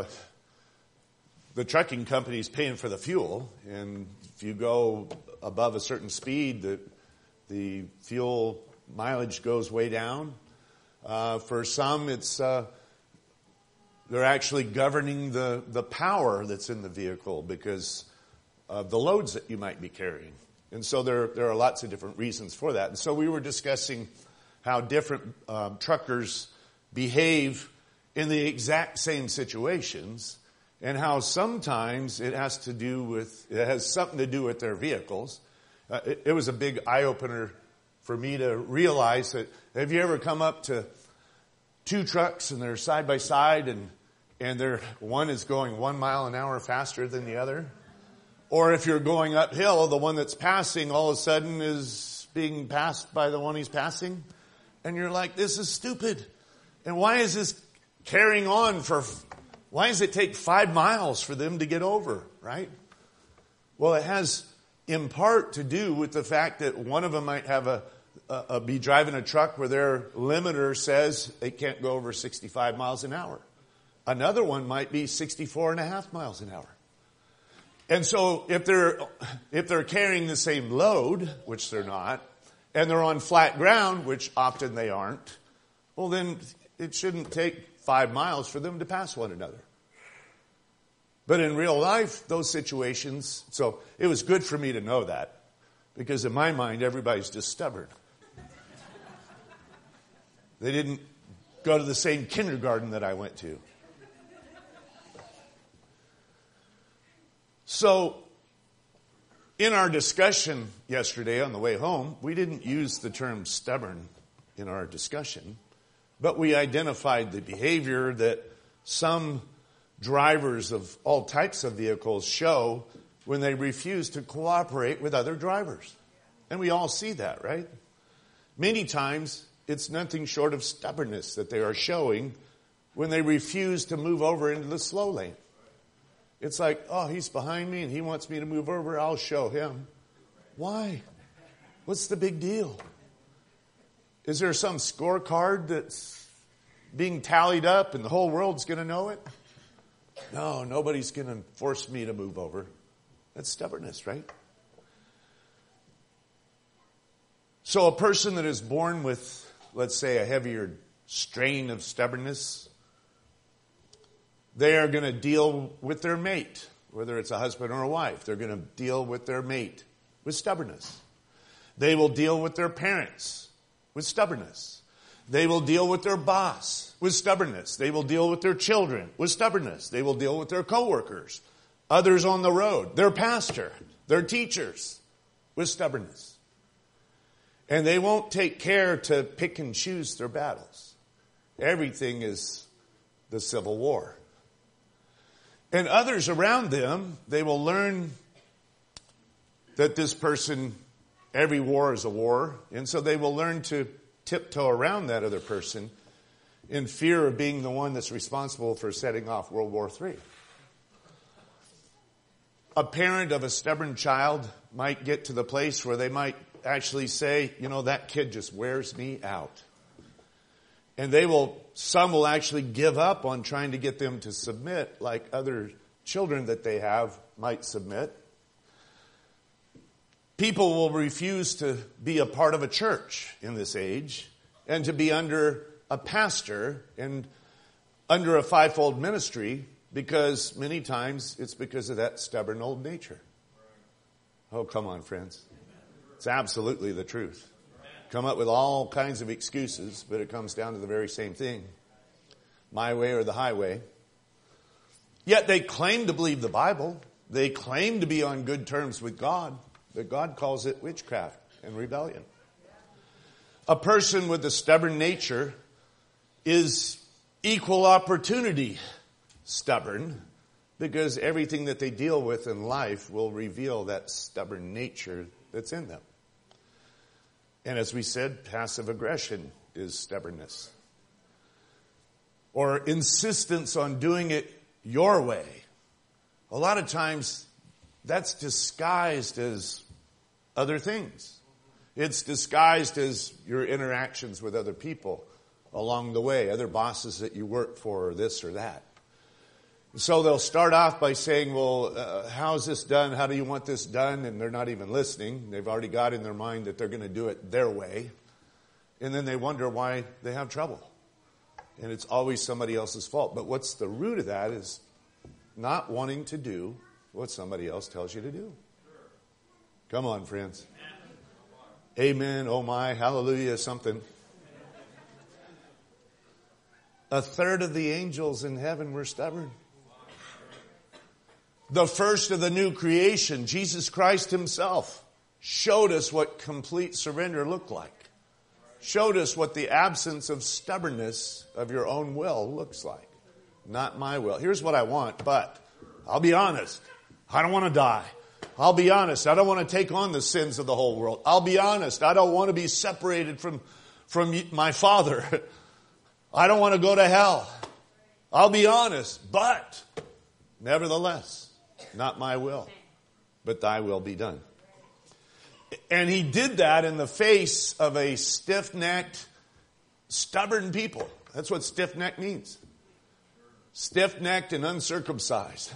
the trucking company is paying for the fuel, and if you go above a certain speed, the, the fuel mileage goes way down. Uh, for some, it's uh, they're actually governing the, the power that's in the vehicle because of the loads that you might be carrying. And so there, there are lots of different reasons for that. And so we were discussing how different uh, truckers behave in the exact same situations, and how sometimes it has to do with, it has something to do with their vehicles. Uh, it, it was a big eye-opener for me to realize that, have you ever come up to two trucks and they're side by side and, and they're, one is going one mile an hour faster than the other? Or if you're going uphill, the one that's passing all of a sudden is being passed by the one he's passing. And you're like, this is stupid. And why is this carrying on for, why does it take five miles for them to get over, right? Well, it has in part to do with the fact that one of them might have a, a, a be driving a truck where their limiter says they can't go over sixty-five miles an hour. Another one might be sixty-four and a half miles an hour. And so if they're, if they're carrying the same load, which they're not, and they're on flat ground, which often they aren't, well then it shouldn't take five miles for them to pass one another. But in real life, those situations, so it was good for me to know that, because in my mind, everybody's just stubborn. They didn't go to the same kindergarten that I went to. So, in our discussion yesterday on the way home, we didn't use the term stubborn in our discussion. But we identified the behavior that some drivers of all types of vehicles show when they refuse to cooperate with other drivers. And we all see that, right? Many times, it's nothing short of stubbornness that they are showing when they refuse to move over into the slow lane. It's like, oh, he's behind me and he wants me to move over. I'll show him. Why? What's the big deal? Is there some scorecard that's being tallied up and the whole world's going to know it? No, nobody's going to force me to move over. That's stubbornness, right? So a person that is born with, let's say, a heavier strain of stubbornness, they are going to deal with their mate, whether it's a husband or a wife. They're going to deal with their mate with stubbornness. They will deal with their parents with stubbornness. They will deal with their boss with stubbornness. They will deal with their children with stubbornness. They will deal with their coworkers, others on the road, their pastor, their teachers with stubbornness. And they won't take care to pick and choose their battles. Everything is the Civil War. And others around them, they will learn that this person, every war is a war, and so they will learn to tiptoe around that other person in fear of being the one that's responsible for setting off World War Three. a parent of a stubborn child might get to the place where they might actually say, you know, that kid just wears me out. And they will, some will actually give up on trying to get them to submit like other children that they have might submit. People will refuse to be a part of a church in this age and to be under a pastor and under a fivefold ministry because many times it's because of that stubborn old nature. Oh, come on, friends. It's absolutely the truth. Come up with all kinds of excuses, but it comes down to the very same thing. My way or the highway. Yet they claim to believe the Bible. They claim to be on good terms with God, but God calls it witchcraft and rebellion. A person with a stubborn nature is equal opportunity stubborn because everything that they deal with in life will reveal that stubborn nature that's in them. And as we said, passive aggression is stubbornness. Or insistence on doing it your way. A lot of times that's disguised as other things. It's disguised as your interactions with other people along the way, other bosses that you work for, or this or that. So they'll start off by saying, well, uh, how's this done? How do you want this done? And they're not even listening. They've already got in their mind that they're going to do it their way. And then they wonder why they have trouble. And it's always somebody else's fault. But what's the root of that is not wanting to do what somebody else tells you to do. Come on, friends. Amen. Oh my, hallelujah, something. A third of the angels in heaven were stubborn. The first of the new creation, Jesus Christ himself, showed us what complete surrender looked like. Showed us what the absence of stubbornness of your own will looks like. Not my will. Here's what I want, but I'll be honest. I don't want to die. I'll be honest. I don't want to take on the sins of the whole world. I'll be honest. I don't want to be separated from, from my Father. I don't want to go to hell. I'll be honest, but nevertheless, not my will, but thy will be done. And he did that in the face of a stiff-necked, stubborn people. That's what stiff-necked means. Stiff-necked and uncircumcised.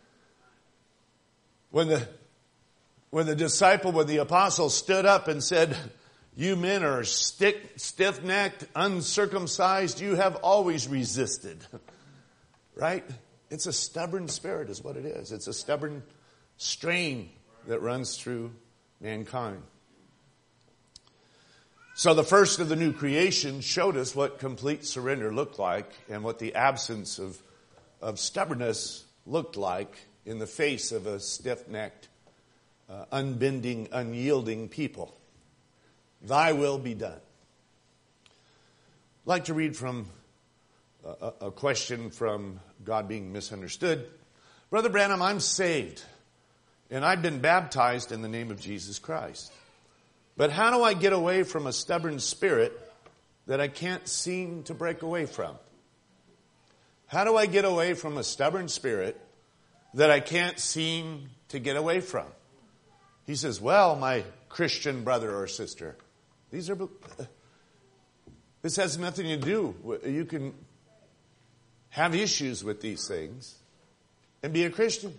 When the, when the disciple, when the apostle stood up and said, you men are stick, stiff-necked, uncircumcised, you have always resisted. Right? It's a stubborn spirit is what it is. It's a stubborn strain that runs through mankind. So the first of the new creation showed us what complete surrender looked like and what the absence of, of stubbornness looked like in the face of a stiff-necked, uh, unbending, unyielding people. Thy will be done. I'd like to read from a, a question from God Being Misunderstood. Brother Branham, I'm saved, and I've been baptized in the name of Jesus Christ. But how do I get away from a stubborn spirit that I can't seem to break away from? How do I get away from a stubborn spirit that I can't seem to get away from? He says, well, my Christian brother or sister, these are, this has nothing to do. You can have issues with these things and be a Christian.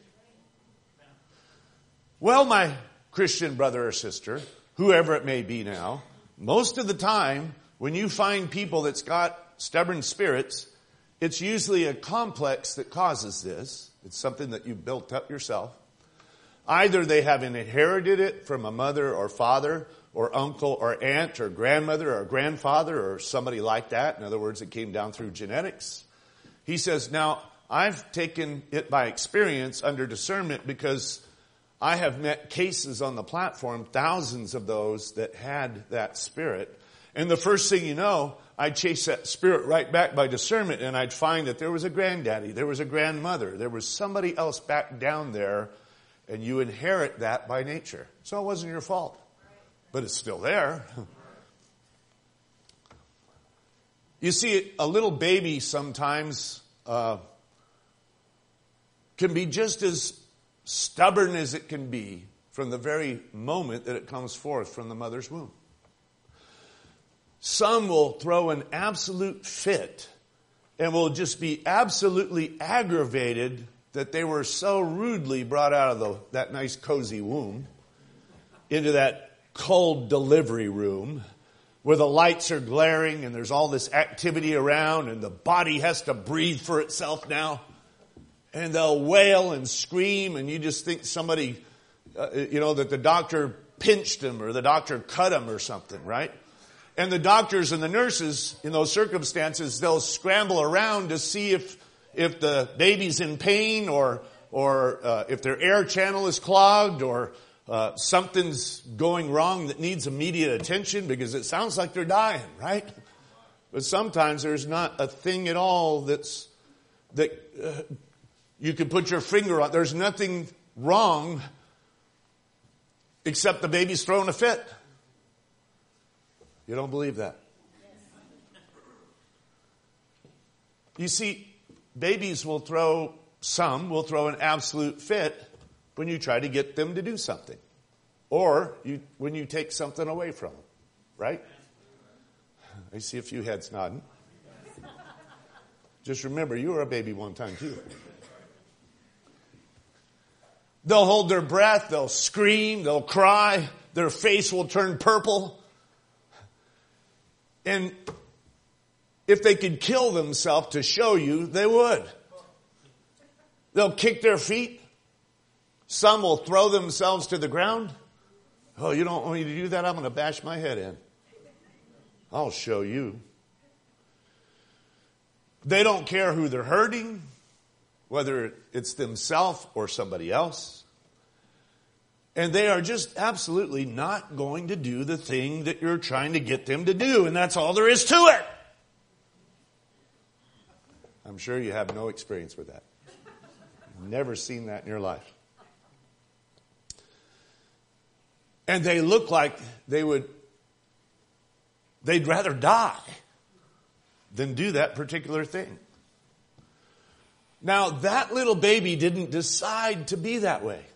Well, my Christian brother or sister, whoever it may be now, most of the time when you find people that's got stubborn spirits, it's usually a complex that causes this. It's something that you've built up yourself. Either they have inherited it from a mother or father or uncle or aunt or grandmother or grandfather or somebody like that. In other words, it came down through genetics. He says, now, I've taken it by experience under discernment because I have met cases on the platform, thousands of those that had that spirit. And the first thing you know, I'd chase that spirit right back by discernment, and I'd find that there was a granddaddy, there was a grandmother, there was somebody else back down there, and you inherit that by nature. So it wasn't your fault, but it's still there. You see, a little baby sometimes uh, can be just as stubborn as it can be from the very moment that it comes forth from the mother's womb. Some will throw an absolute fit and will just be absolutely aggravated that they were so rudely brought out of the, that nice cozy womb into that cold delivery room where the lights are glaring and there's all this activity around and the body has to breathe for itself now. And they'll wail and scream and you just think somebody, uh, you know, that the doctor pinched them or the doctor cut them or something, right? And the doctors and the nurses in those circumstances, they'll scramble around to see if if the baby's in pain or or uh, if their air channel is clogged or uh, something's going wrong that needs immediate attention because it sounds like they're dying, right? But sometimes there's not a thing at all that's that uh, you can put your finger on. There's nothing wrong except the baby's throwing a fit. You don't believe that? You see, babies will throw, some will throw an absolute fit when you try to get them to do something. Or you, when you take something away from them, right? I see a few heads nodding. Just remember, you were a baby one time too. They'll hold their breath, they'll scream, they'll cry, their face will turn purple. And if they could kill themselves to show you, they would. They'll kick their feet. Some will throw themselves to the ground. Oh, you don't want me to do that? I'm going to bash my head in. I'll show you. They don't care who they're hurting, whether it's themselves or somebody else. And they are just absolutely not going to do the thing that you're trying to get them to do. And that's all there is to it. I'm sure you have no experience with that. Never seen that in your life. And they look like they would, they'd rather die than do that particular thing. Now, that little baby didn't decide to be that way.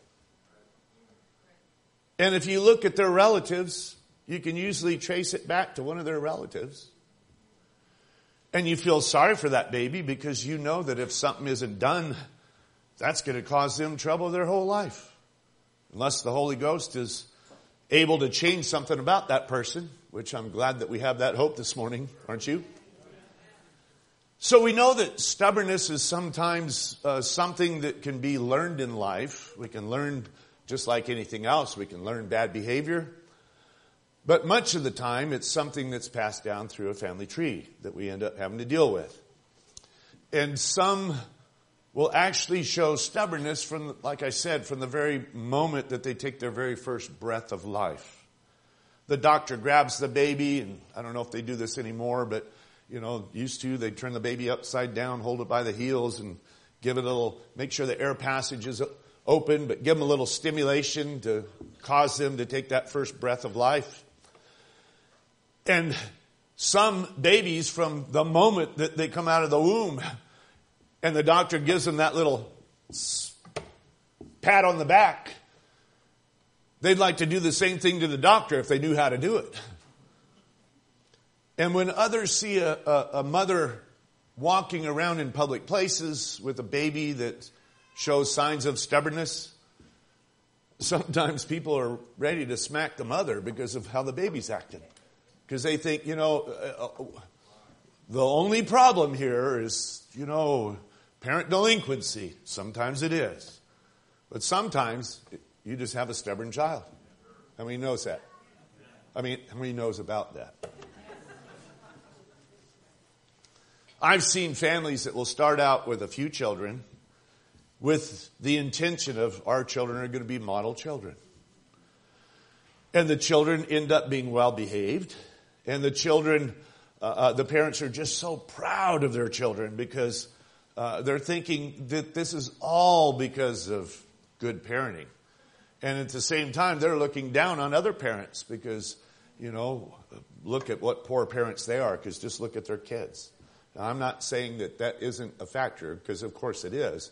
And if you look at their relatives, you can usually trace it back to one of their relatives. And you feel sorry for that baby because you know that if something isn't done, that's going to cause them trouble their whole life. Unless the Holy Ghost is able to change something about that person, which I'm glad that we have that hope this morning, aren't you? So we know that stubbornness is sometimes uh, something that can be learned in life. We can learn just like anything else. We can learn bad behavior. But much of the time, it's something that's passed down through a family tree that we end up having to deal with. And some will actually show stubbornness from, like I said, from the very moment that they take their very first breath of life. The doctor grabs the baby, and I don't know if they do this anymore, but, you know, used to, they'd turn the baby upside down, hold it by the heels, and give it a little, make sure the air passage is open, but give them a little stimulation to cause them to take that first breath of life. And some babies, from the moment that they come out of the womb and the doctor gives them that little pat on the back, they'd like to do the same thing to the doctor if they knew how to do it. And when others see a, a, a mother walking around in public places with a baby that shows signs of stubbornness, sometimes people are ready to smack the mother because of how the baby's acting. Because they think, you know, uh, the only problem here is, you know, parent delinquency. Sometimes it is. But sometimes you just have a stubborn child. How many knows that? I mean, how many knows about that? I've seen families that will start out with a few children with the intention of our children are going to be model children. And the children end up being well behaved. And the children, uh, uh, the parents are just so proud of their children because uh, they're thinking that this is all because of good parenting. And at the same time, they're looking down on other parents because, you know, look at what poor parents they are, because just look at their kids. Now, I'm not saying that that isn't a factor, because of course it is.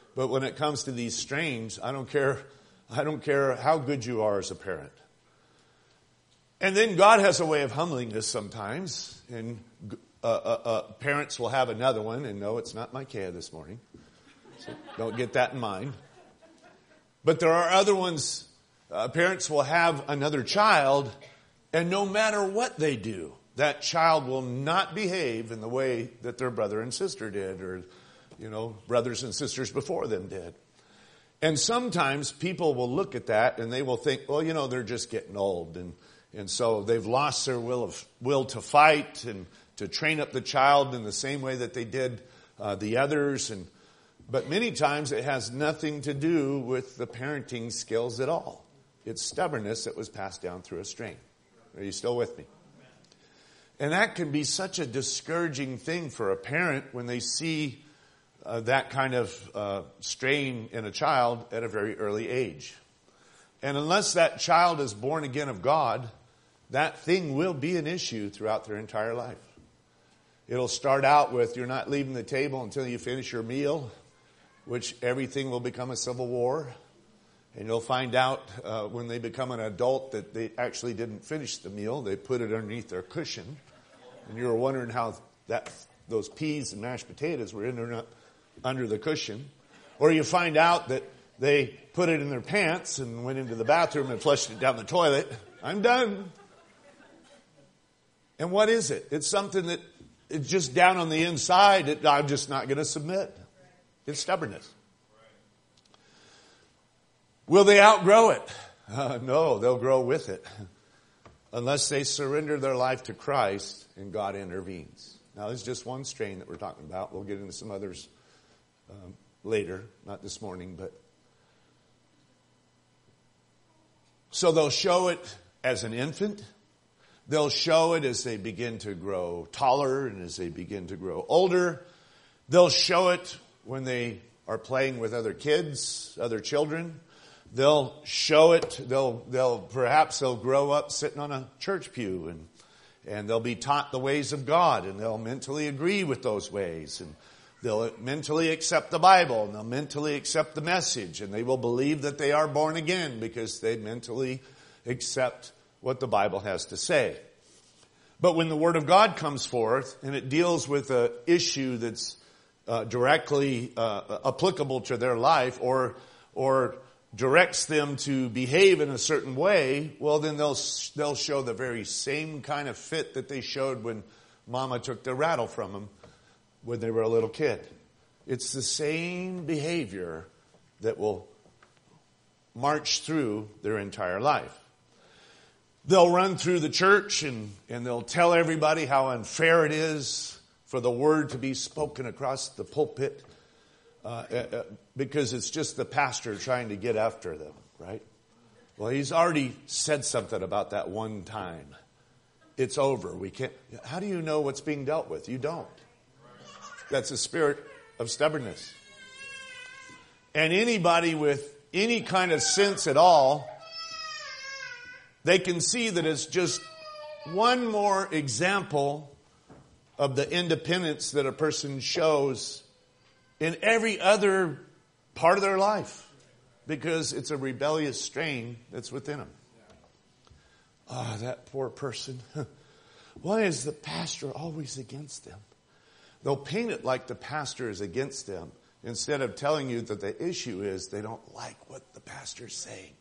But when it comes to these strains, I don't care, I don't care how good you are as a parent. And then God has a way of humbling us sometimes. And uh, uh, uh, parents will have another one. And no, it's not Micaiah this morning. So don't get that in mind. But there are other ones. Uh, parents will have another child. And no matter what they do, that child will not behave in the way that their brother and sister did, or, you know, brothers and sisters before them did. And sometimes people will look at that and they will think, well, you know, they're just getting old. And, and so they've lost their will of, will to fight and to train up the child in the same way that they did uh, the others. And, but many times it has nothing to do with the parenting skills at all. It's stubbornness that was passed down through a strain. Are you still with me? And that can be such a discouraging thing for a parent when they see uh, that kind of uh, strain in a child at a very early age. And unless that child is born again of God, that thing will be an issue throughout their entire life. It'll start out with you're not leaving the table until you finish your meal, which everything will become a civil war. And you'll find out uh, when they become an adult that they actually didn't finish the meal. They put it underneath their cushion. And you were wondering how that those peas and mashed potatoes were in there under the cushion. Or you find out that they put it in their pants and went into the bathroom and flushed it down the toilet. I'm done. And what is it? It's something that it's just down on the inside. It, I'm just not going to submit. It's stubbornness. Will they outgrow it? Uh, no, they'll grow with it. Unless they surrender their life to Christ and God intervenes. Now, there's just one strain that we're talking about. We'll get into some others um, later, not this morning. But so they'll show it as an infant. They'll show it as they begin to grow taller and as they begin to grow older. They'll show it when they are playing with other kids, other children. They'll show it, they'll, they'll, perhaps they'll grow up sitting on a church pew and, and they'll be taught the ways of God and they'll mentally agree with those ways and they'll mentally accept the Bible and they'll mentally accept the message and they will believe that they are born again because they mentally accept what the Bible has to say. But when the Word of God comes forth and it deals with an issue that's uh, directly uh, applicable to their life or, or, directs them to behave in a certain way, well, then they'll they'll show the very same kind of fit that they showed when Mama took the rattle from them when they were a little kid. It's the same behavior that will march through their entire life. They'll run through the church and, and they'll tell everybody how unfair it is for the word to be spoken across the pulpit. Uh, uh, because it's just the pastor trying to get after them, right? Well, he's already said something about that one time. It's over. We can't. How do you know what's being dealt with? You don't. That's a spirit of stubbornness. And anybody with any kind of sense at all, they can see that it's just one more example of the independence that a person shows in every other part of their life, because it's a rebellious strain that's within them. Ah, oh, that poor person. Why is the pastor always against them? They'll paint it like the pastor is against them instead of telling you that the issue is they don't like what the pastor's saying.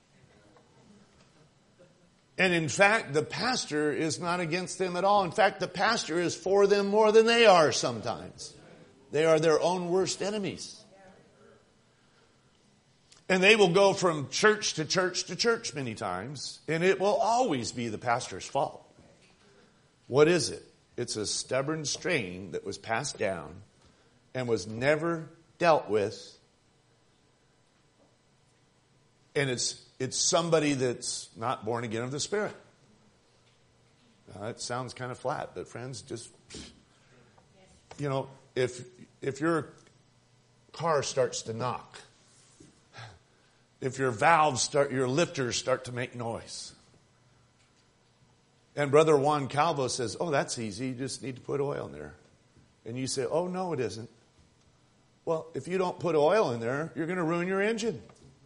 And in fact, the pastor is not against them at all. In fact, the pastor is for them more than they are sometimes. They are their own worst enemies. And they will go from church to church to church many times, and it will always be the pastor's fault. What is it? It's a stubborn strain that was passed down and was never dealt with. And it's it's somebody that's not born again of the Spirit. Now, that sounds kind of flat, but friends, just, you know, if if your car starts to knock, if your valves start, your lifters start to make noise, and Brother Juan Calvo says, "Oh, that's easy. You just need to put oil in there," and you say, "Oh, no, it isn't." Well, if you don't put oil in there, you're going to ruin your engine.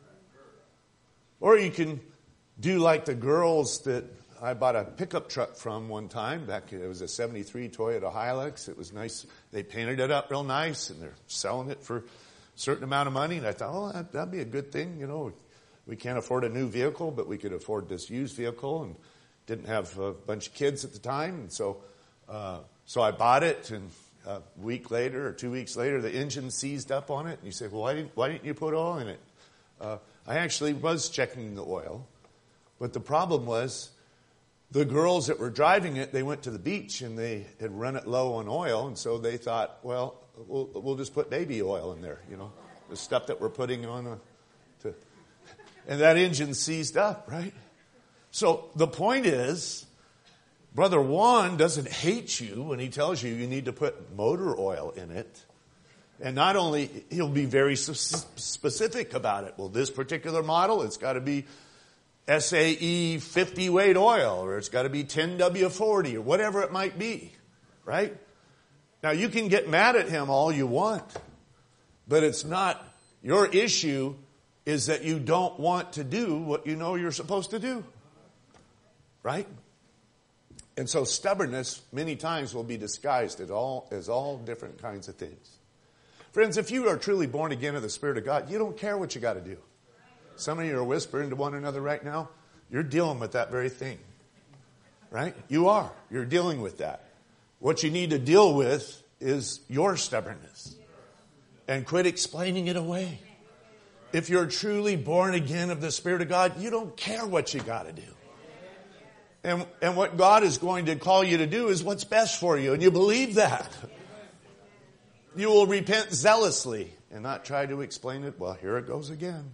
Or you can do like the girls that I bought a pickup truck from one time. Back, it was a seventy-three Toyota Hilux. It was nice. They painted it up real nice, and they're selling it for a certain amount of money. And I thought, oh, that, that'd be a good thing. You know, we can't afford a new vehicle, but we could afford this used vehicle, and didn't have a bunch of kids at the time. And so, uh, so I bought it, and a week later or two weeks later, the engine seized up on it. And you say, well, why didn't, why didn't you put oil in it? Uh, I actually was checking the oil, but the problem was the girls that were driving it, they went to the beach and they had run it low on oil, and so they thought, well, we'll, we'll just put baby oil in there, you know, the stuff that we're putting on a, to, and that engine seized up, right? So the point is, Brother Juan doesn't hate you when he tells you you need to put motor oil in it. And not only, he'll be very specific about it. Well, this particular model, it's got to be S A E fifty weight oil, or it's got to be ten W forty, or whatever it might be, right? Now, you can get mad at him all you want, but it's not, your issue is that you don't want to do what you know you're supposed to do, right? And so stubbornness many times will be disguised as all, as all different kinds of things. Friends, if you are truly born again of the Spirit of God, you don't care what you got to do. Some of you are whispering to one another right now. You're dealing with that very thing. Right? You are. You're dealing with that. What you need to deal with is your stubbornness. And quit explaining it away. If you're truly born again of the Spirit of God, you don't care what you got to do. And, and what God is going to call you to do is what's best for you. And you believe that. You will repent zealously and not try to explain it. Well, here it goes again.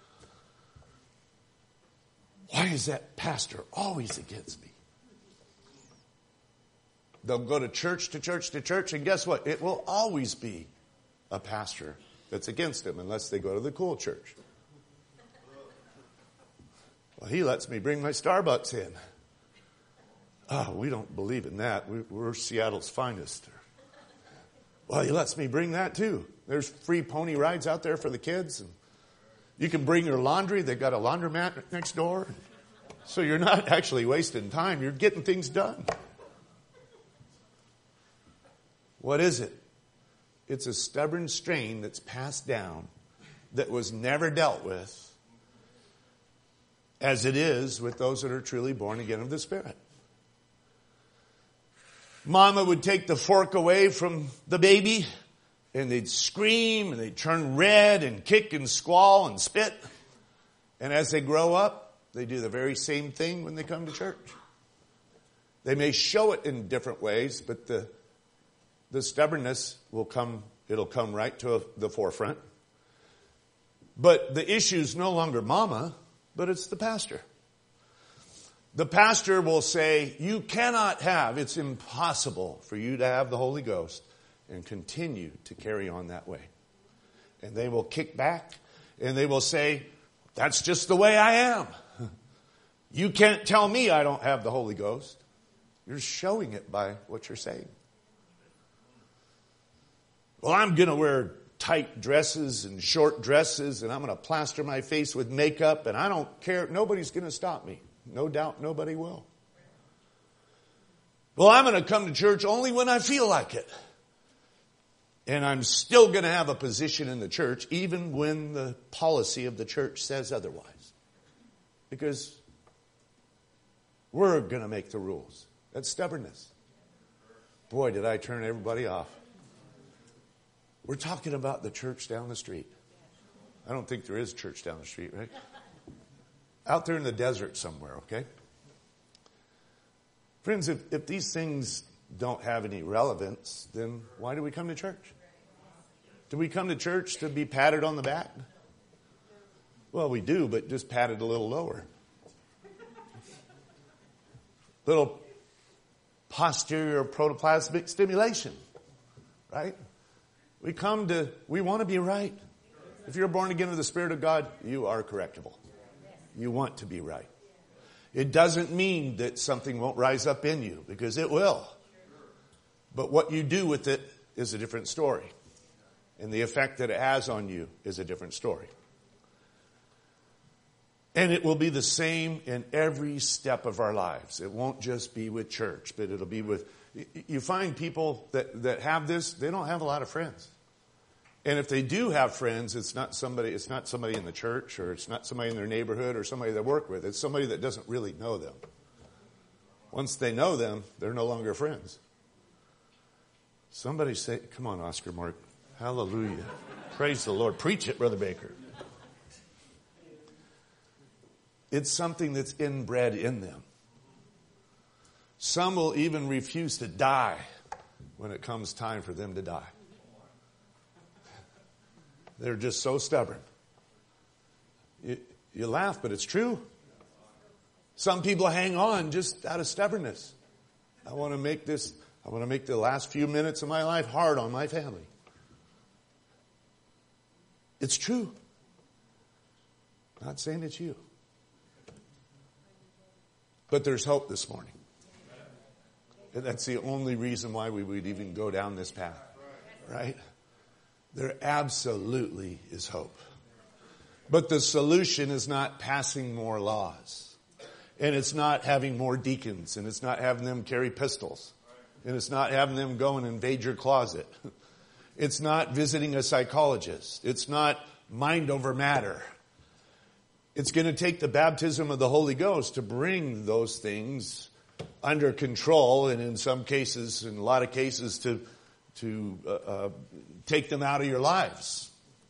Why is that pastor always against me? They'll go to church to church to church, and guess what? It will always be a pastor that's against him unless they go to the cool church. Well, he lets me bring my Starbucks in. Oh, we don't believe in that. We're Seattle's finest. Well, he lets me bring that too. There's free pony rides out there for the kids. And you can bring your laundry. They've got a laundromat next door. So you're not actually wasting time. You're getting things done. What is it? It's a stubborn strain that's passed down that was never dealt with, as it is with those that are truly born again of the Spirit. Mama would take the fork away from the baby, and they'd scream, and they'd turn red and kick and squall and spit. And as they grow up, they do the very same thing when they come to church. They may show it in different ways, but the the stubbornness will come, it'll come right to a, the forefront. But the issue's no longer mama, but it's the pastor. The pastor will say, you cannot have, it's impossible for you to have the Holy Ghost and continue to carry on that way. And they will kick back and they will say, that's just the way I am. You can't tell me I don't have the Holy Ghost. You're showing it by what you're saying. Well, I'm going to wear tight dresses and short dresses, and I'm going to plaster my face with makeup, and I don't care. Nobody's going to stop me. No doubt nobody will. Well, I'm going to come to church only when I feel like it. And I'm still going to have a position in the church, even when the policy of the church says otherwise. Because we're going to make the rules. That's stubbornness. Boy, did I turn everybody off. We're talking about the church down the street. I don't think there is a church down the street, right? Out there in the desert somewhere, okay? Friends, if, if these things don't have any relevance, then why do we come to church? Do we come to church to be patted on the back? Well, we do, but just patted a little lower. Little posterior protoplasmic stimulation, right? We come to, we want to be right. If you're born again of the Spirit of God, you are correctable. You want to be right. It doesn't mean that something won't rise up in you, because it will. But what you do with it is a different story. And the effect that it has on you is a different story. And it will be the same in every step of our lives. It won't just be with church, but it'll be with... You find people that, that have this, they don't have a lot of friends. And if they do have friends, it's not somebody, it's not somebody in the church, or it's not somebody in their neighborhood, or somebody they work with. It's somebody that doesn't really know them. Once they know them, they're no longer friends. Somebody say, come on, Oscar Mark. Hallelujah. Praise the Lord. Preach it, Brother Baker. It's something that's inbred in them. Some will even refuse to die when it comes time for them to die. They're just so stubborn. You, you laugh, but it's true. Some people hang on just out of stubbornness. I want to make this, I want to make the last few minutes of my life hard on my family. It's true. Not saying it's you. But there's hope this morning. And that's the only reason why we would even go down this path. Right? There absolutely is hope. But the solution is not passing more laws. And it's not having more deacons. And it's not having them carry pistols. And it's not having them go and invade your closet. It's not visiting a psychologist. It's not mind over matter. It's going to take the baptism of the Holy Ghost to bring those things under control, and in some cases, in a lot of cases, to to uh, uh, take them out of your lives.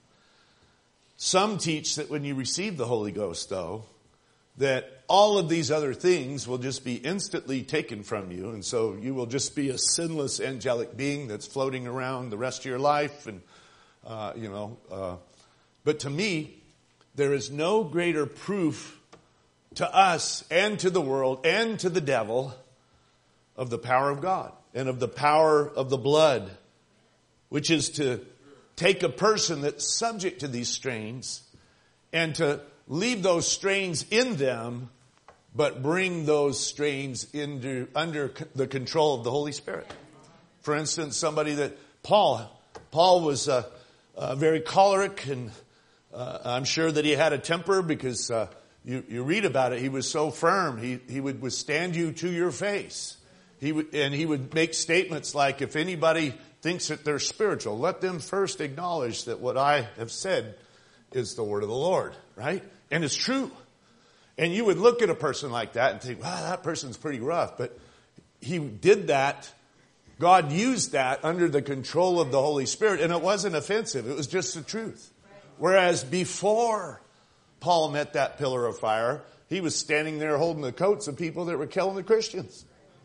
Some teach that when you receive the Holy Ghost, though, that all of these other things will just be instantly taken from you, and so you will just be a sinless angelic being that's floating around the rest of your life, and uh, you know. Uh, but to me, there is no greater proof to us and to the world and to the devil of the power of God and of the power of the blood, which is to take a person that's subject to these strains and to leave those strains in them, but bring those strains into under the control of the Holy Spirit. For instance, somebody that Paul, Paul was uh, uh, very choleric, and uh, I'm sure that he had a temper because uh, you, you read about it. He was so firm. He he would withstand you to your face. He would, and he would make statements like, if anybody thinks that they're spiritual, let them first acknowledge that what I have said is the word of the Lord, right? And it's true. And you would look at a person like that and think, wow, that person's pretty rough. But he did that. God used that under the control of the Holy Spirit. And it wasn't offensive. It was just the truth. Whereas before Paul met that pillar of fire, he was standing there holding the coats of people that were killing the Christians.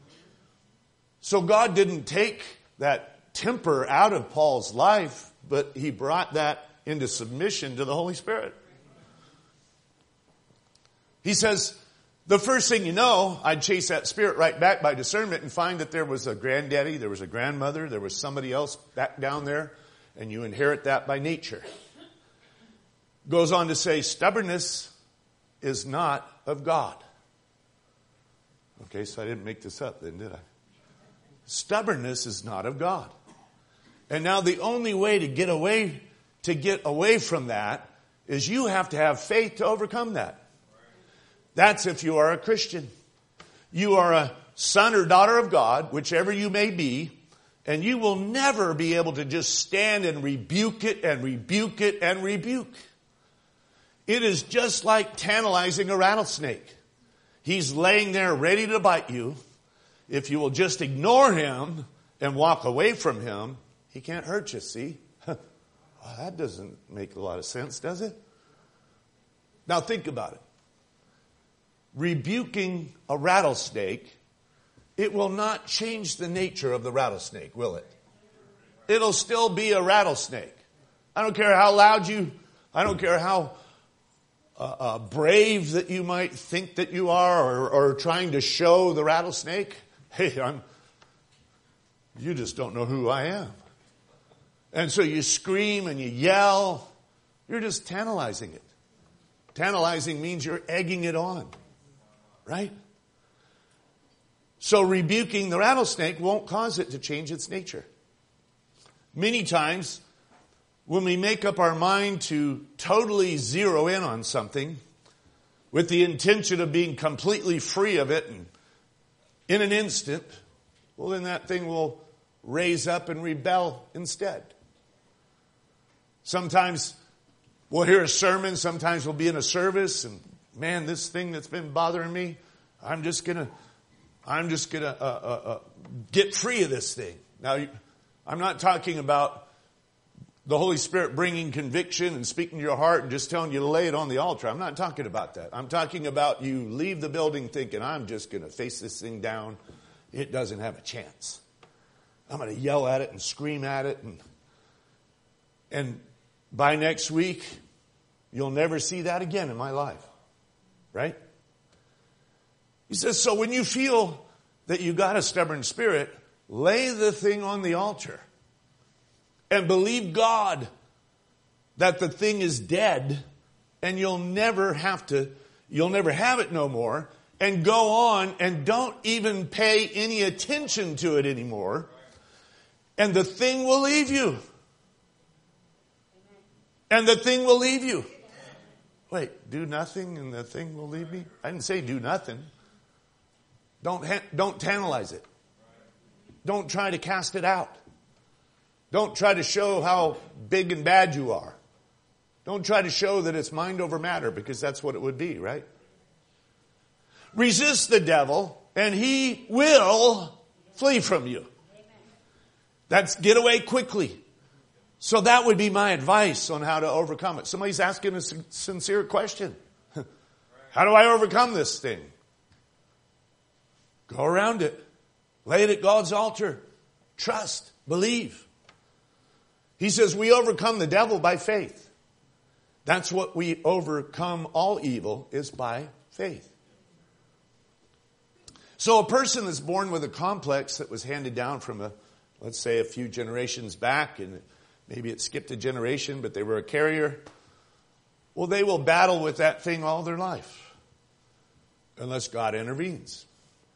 So God didn't take that temper out of Paul's life, but he brought that into submission to the Holy Spirit. He says, the first thing you know, I'd chase that spirit right back by discernment and find that there was a granddaddy, there was a grandmother, there was somebody else back down there, and you inherit that by nature. Goes on to say, stubbornness is not of God. Okay, so I didn't make this up then, did I? Stubbornness is not of God. And now the only way to get away, to get away from that is you have to have faith to overcome that. That's if you are a Christian. You are a son or daughter of God, whichever you may be, and you will never be able to just stand and rebuke it and rebuke it and rebuke. It is just like tantalizing a rattlesnake. He's laying there ready to bite you. If you will just ignore him and walk away from him, he can't hurt you, see? Well, that doesn't make a lot of sense, does it? Now think about it. Rebuking a rattlesnake, it will not change the nature of the rattlesnake, will it? It'll still be a rattlesnake. I don't care how loud you, I don't care how uh, uh, brave that you might think that you are, or, or trying to show the rattlesnake. Hey, I'm, you just don't know who I am. And so you scream and you yell. You're just tantalizing it. Tantalizing means you're egging it on. Right? So rebuking the rattlesnake won't cause it to change its nature. Many times, when we make up our mind to totally zero in on something with the intention of being completely free of it and in an instant, well, then that thing will raise up and rebel instead. Sometimes we'll hear a sermon, sometimes we'll be in a service, and man, this thing that's been bothering me, I'm just gonna, I'm just gonna uh, uh, uh, get free of this thing. Now, I'm not talking about the Holy Spirit bringing conviction and speaking to your heart and just telling you to lay it on the altar. I'm not talking about that. I'm talking about you leave the building thinking, I'm just going to face this thing down. It doesn't have a chance. I'm going to yell at it and scream at it. And, and by next week, you'll never see that again in my life. Right? He says, so when you feel that you got a stubborn spirit, lay the thing on the altar. And believe God that the thing is dead and you'll never have to, you'll never have it no more, and go on and don't even pay any attention to it anymore, and the thing will leave you. And the thing will leave you. Wait, do nothing and the thing will leave me? I didn't say do nothing. Don't, ha- don't tantalize it. Don't try to cast it out. Don't try to show how big and bad you are. Don't try to show that it's mind over matter, because that's what it would be, right? Resist the devil and he will flee from you. That's get away quickly. So that would be my advice on how to overcome it. Somebody's asking a sincere question. How do I overcome this thing? Go around it. Lay it at God's altar. Trust. Believe. He says we overcome the devil by faith. That's what we overcome all evil, is by faith. So a person that's born with a complex that was handed down from a, let's say a few generations back, and maybe it skipped a generation, but they were a carrier. Well, they will battle with that thing all their life. Unless God intervenes.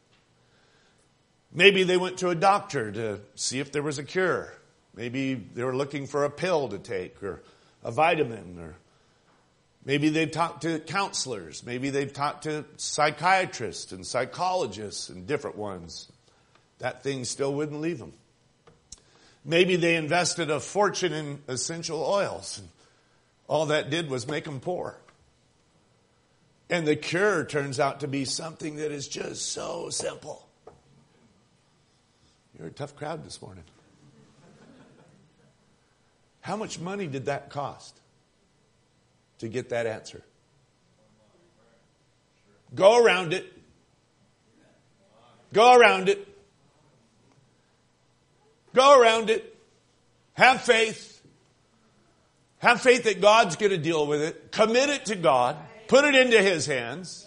Maybe they went to a doctor to see if there was a cure. Maybe they were looking for a pill to take or a vitamin, or maybe they've talked to counselors. Maybe they've talked to psychiatrists and psychologists and different ones. That thing still wouldn't leave them. Maybe they invested a fortune in essential oils, and all that did was make them poor. And the cure turns out to be something that is just so simple. You're a tough crowd this morning. How much money did that cost to get that answer? Go around it. Go around it. Go around it. Have faith. Have faith that God's going to deal with it. Commit it to God. Put it into His hands.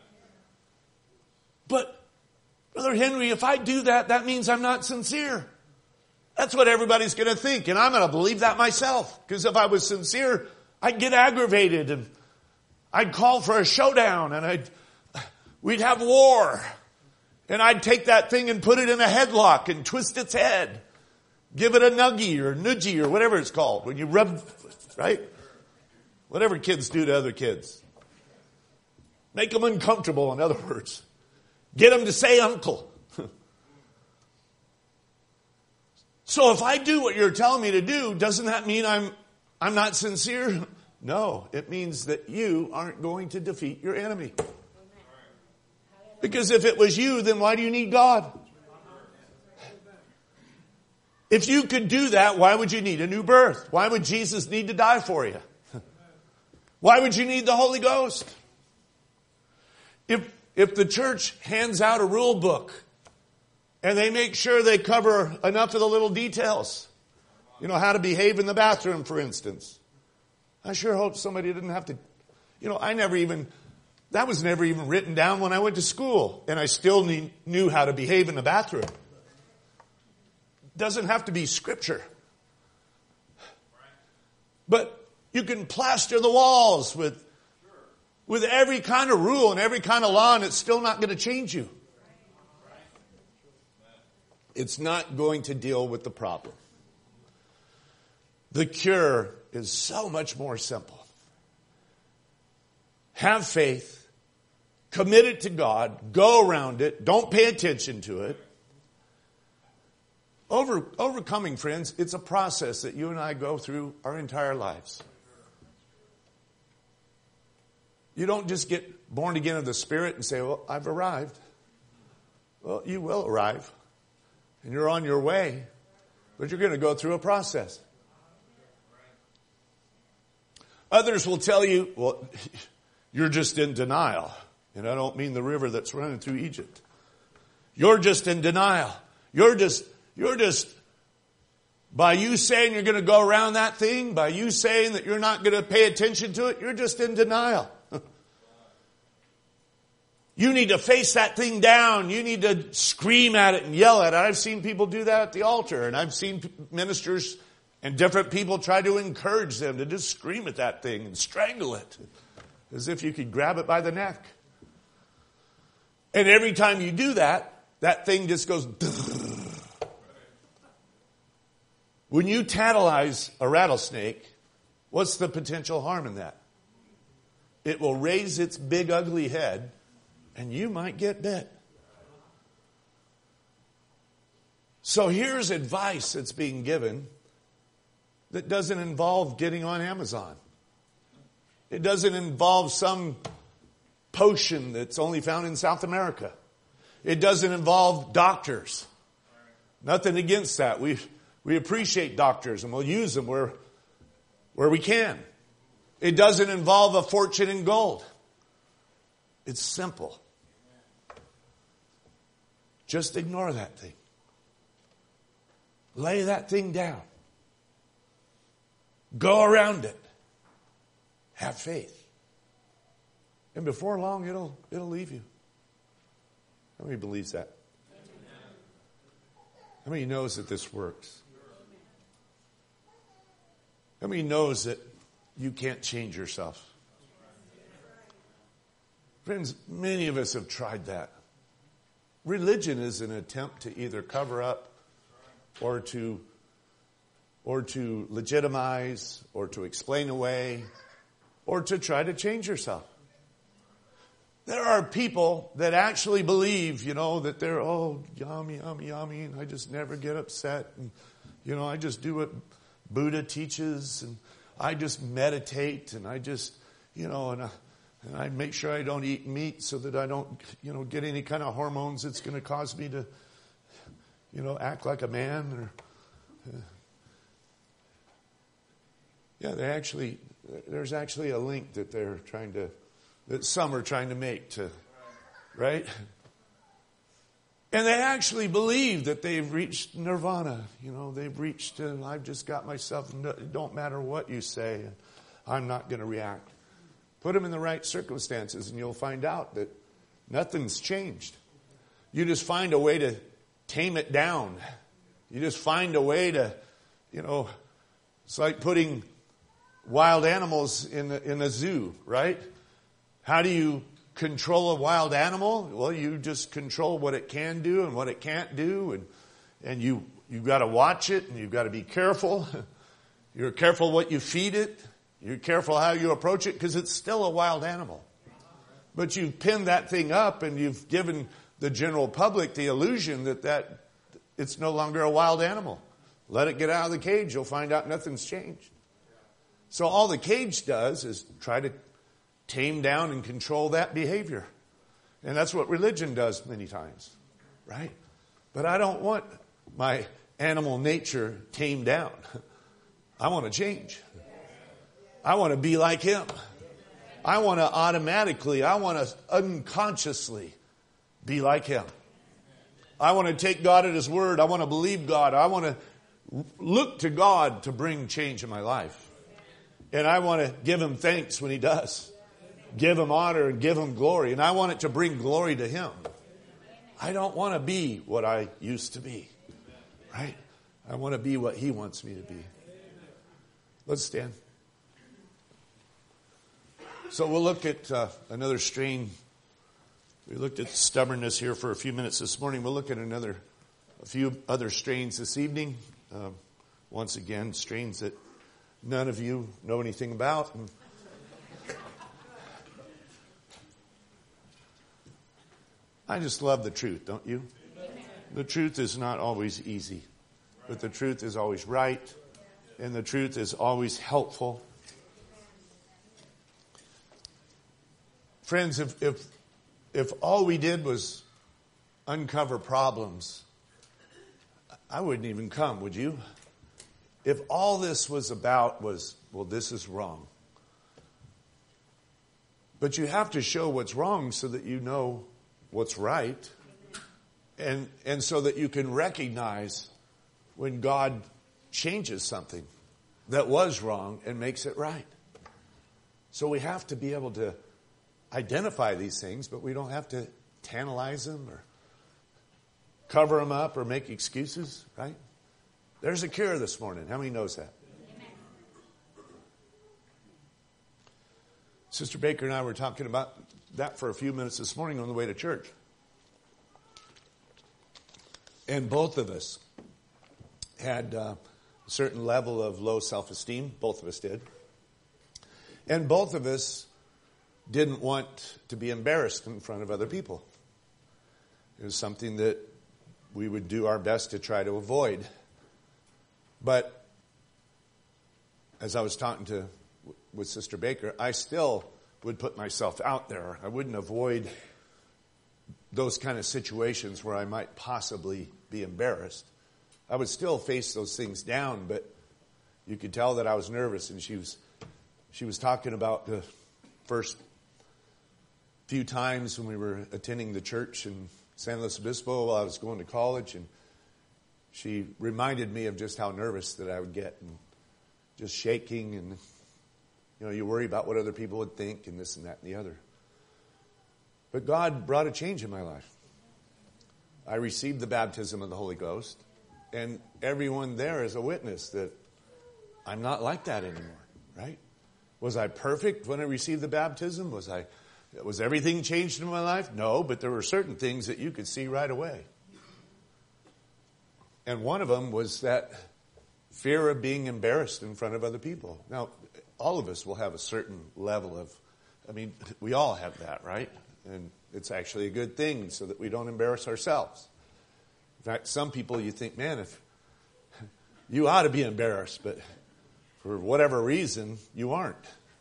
But, Brother Henry, if I do that, that means I'm not sincere. That's what everybody's going to think. And I'm going to believe that myself. Because if I was sincere, I'd get aggravated. And I'd call for a showdown. And I'd, we'd have war. And I'd take that thing and put it in a headlock and twist its head. Give it a nuggie or nudgie or whatever it's called. When you rub, right? Whatever kids do to other kids. Make them uncomfortable, in other words. Get them to say uncle. So if I do what you're telling me to do, doesn't that mean I'm I'm not sincere? No, it means that you aren't going to defeat your enemy. Because if it was you, then why do you need God? If you could do that, why would you need a new birth? Why would Jesus need to die for you? Why would you need the Holy Ghost? If if the church hands out a rule book and they make sure they cover enough of the little details, you know, how to behave in the bathroom, for instance. I sure hope somebody didn't have to, you know, I never even, that was never even written down when I went to school, and I still need, knew how to behave in the bathroom. Doesn't have to be scripture. But you can plaster the walls with, with every kind of rule and every kind of law, and it's still not going to change you. It's not going to deal with the problem. The cure is so much more simple. Have faith, commit it to God, go around it, don't pay attention to it. Over, overcoming, friends, it's a process that you and I go through our entire lives. You don't just get born again of the Spirit and say, well, I've arrived. Well, you will arrive. And you're on your way. But you're going to go through a process. Others will tell you, well, you're just in denial. And I don't mean the river that's running through Egypt. You're just in denial. You're just, you're just, by you saying you're going to go around that thing, by you saying that you're not going to pay attention to it, you're just in denial. You need to face that thing down. You need to scream at it and yell at it. I've seen people do that at the altar, and I've seen ministers and different people try to encourage them to just scream at that thing and strangle it as if you could grab it by the neck. And every time you do that, that thing just goes. When you tantalize a rattlesnake, what's the potential harm in that? It will raise its big ugly head and you might get bit. So here's advice that's being given that doesn't involve getting on Amazon. It doesn't involve some potion that's only found in South America. It doesn't involve doctors. Nothing against that. We we appreciate doctors and we'll use them where, where we can. It doesn't involve a fortune in gold. It's simple. Just ignore that thing. Lay that thing down. Go around it. Have faith. And before long, it'll, it'll leave you. How many believes that? How many knows that this works? How many knows that you can't change yourself? Friends, many of us have tried that. Religion is an attempt to either cover up or to or to legitimize or to explain away or to try to change yourself. There are people that actually believe, you know, that they're, oh, yummy, yummy, yummy, and I just never get upset. And, you know, I just do what Buddha teaches, and I just meditate, and I just, you know, and I, and I make sure I don't eat meat so that I don't, you know, get any kind of hormones that's going to cause me to, you know, act like a man. Or, uh, yeah, they actually, there's actually a link that they're trying to, that some are trying to make to, right? And they actually believe that they've reached nirvana. You know, they've reached, uh, I've just got myself, it don't matter what you say, I'm not going to react. Put them in the right circumstances and you'll find out that nothing's changed. You just find a way to tame it down. You just find a way to, you know, it's like putting wild animals in the, in a zoo, right? How do you control a wild animal? Well, you just control what it can do and what it can't do, and and you you've got to watch it and you've got to be careful. You're careful what you feed it. You're careful how you approach it because it's still a wild animal. But you've pinned that thing up and you've given the general public the illusion that that it's no longer a wild animal. Let it get out of the cage. You'll find out nothing's changed. So all the cage does is try to tame down and control that behavior. And that's what religion does many times, right? But I don't want my animal nature tamed down. I want to change. I want to be like him. I want to automatically, I want to unconsciously be like him. I want to take God at his word. I want to believe God. I want to look to God to bring change in my life. And I want to give him thanks when he does. Give him honor and give him glory. And I want it to bring glory to him. I don't want to be what I used to be. Right? I want to be what he wants me to be. Let's stand. So we'll look at uh, another strain. We looked at stubbornness here for a few minutes this morning. We'll look at another, a few other strains this evening. Uh, once again, strains that none of you know anything about. And I just love the truth, don't you? The truth is not always easy, but the truth is always right, and the truth is always helpful. Friends, if if if all we did was uncover problems, I wouldn't even come, would you? If all this was about was, well, this is wrong. But you have to show what's wrong so that you know what's right. And and so that you can recognize when God changes something that was wrong and makes it right. So we have to be able to identify these things, but we don't have to tantalize them or cover them up or make excuses, right? There's a cure this morning. How many knows that? Amen. Sister Baker and I were talking about that for a few minutes this morning on the way to church. And both of us had uh, a certain level of low self-esteem. Both of us did. And both of us didn't want to be embarrassed in front of other people. It was something that we would do our best to try to avoid. But as I was talking to with Sister Baker, I still would put myself out there. I wouldn't avoid those kind of situations where I might possibly be embarrassed. I would still face those things down, but you could tell that I was nervous. And she was she was talking about the first few times when we were attending the church in San Luis Obispo while I was going to college, and she reminded me of just how nervous that I would get and just shaking, and you know, you worry about what other people would think and this and that and the other. But God brought a change in my life. I received the baptism of the Holy Ghost, and everyone there is a witness that I'm not like that anymore, right? Was I perfect when I received the baptism? Was I, was everything changed in my life? No, but there were certain things that you could see right away. And one of them was that fear of being embarrassed in front of other people. Now, all of us will have a certain level of, I mean, we all have that, right? And it's actually a good thing so that we don't embarrass ourselves. In fact, some people you think, man, if you ought to be embarrassed, but for whatever reason, you aren't.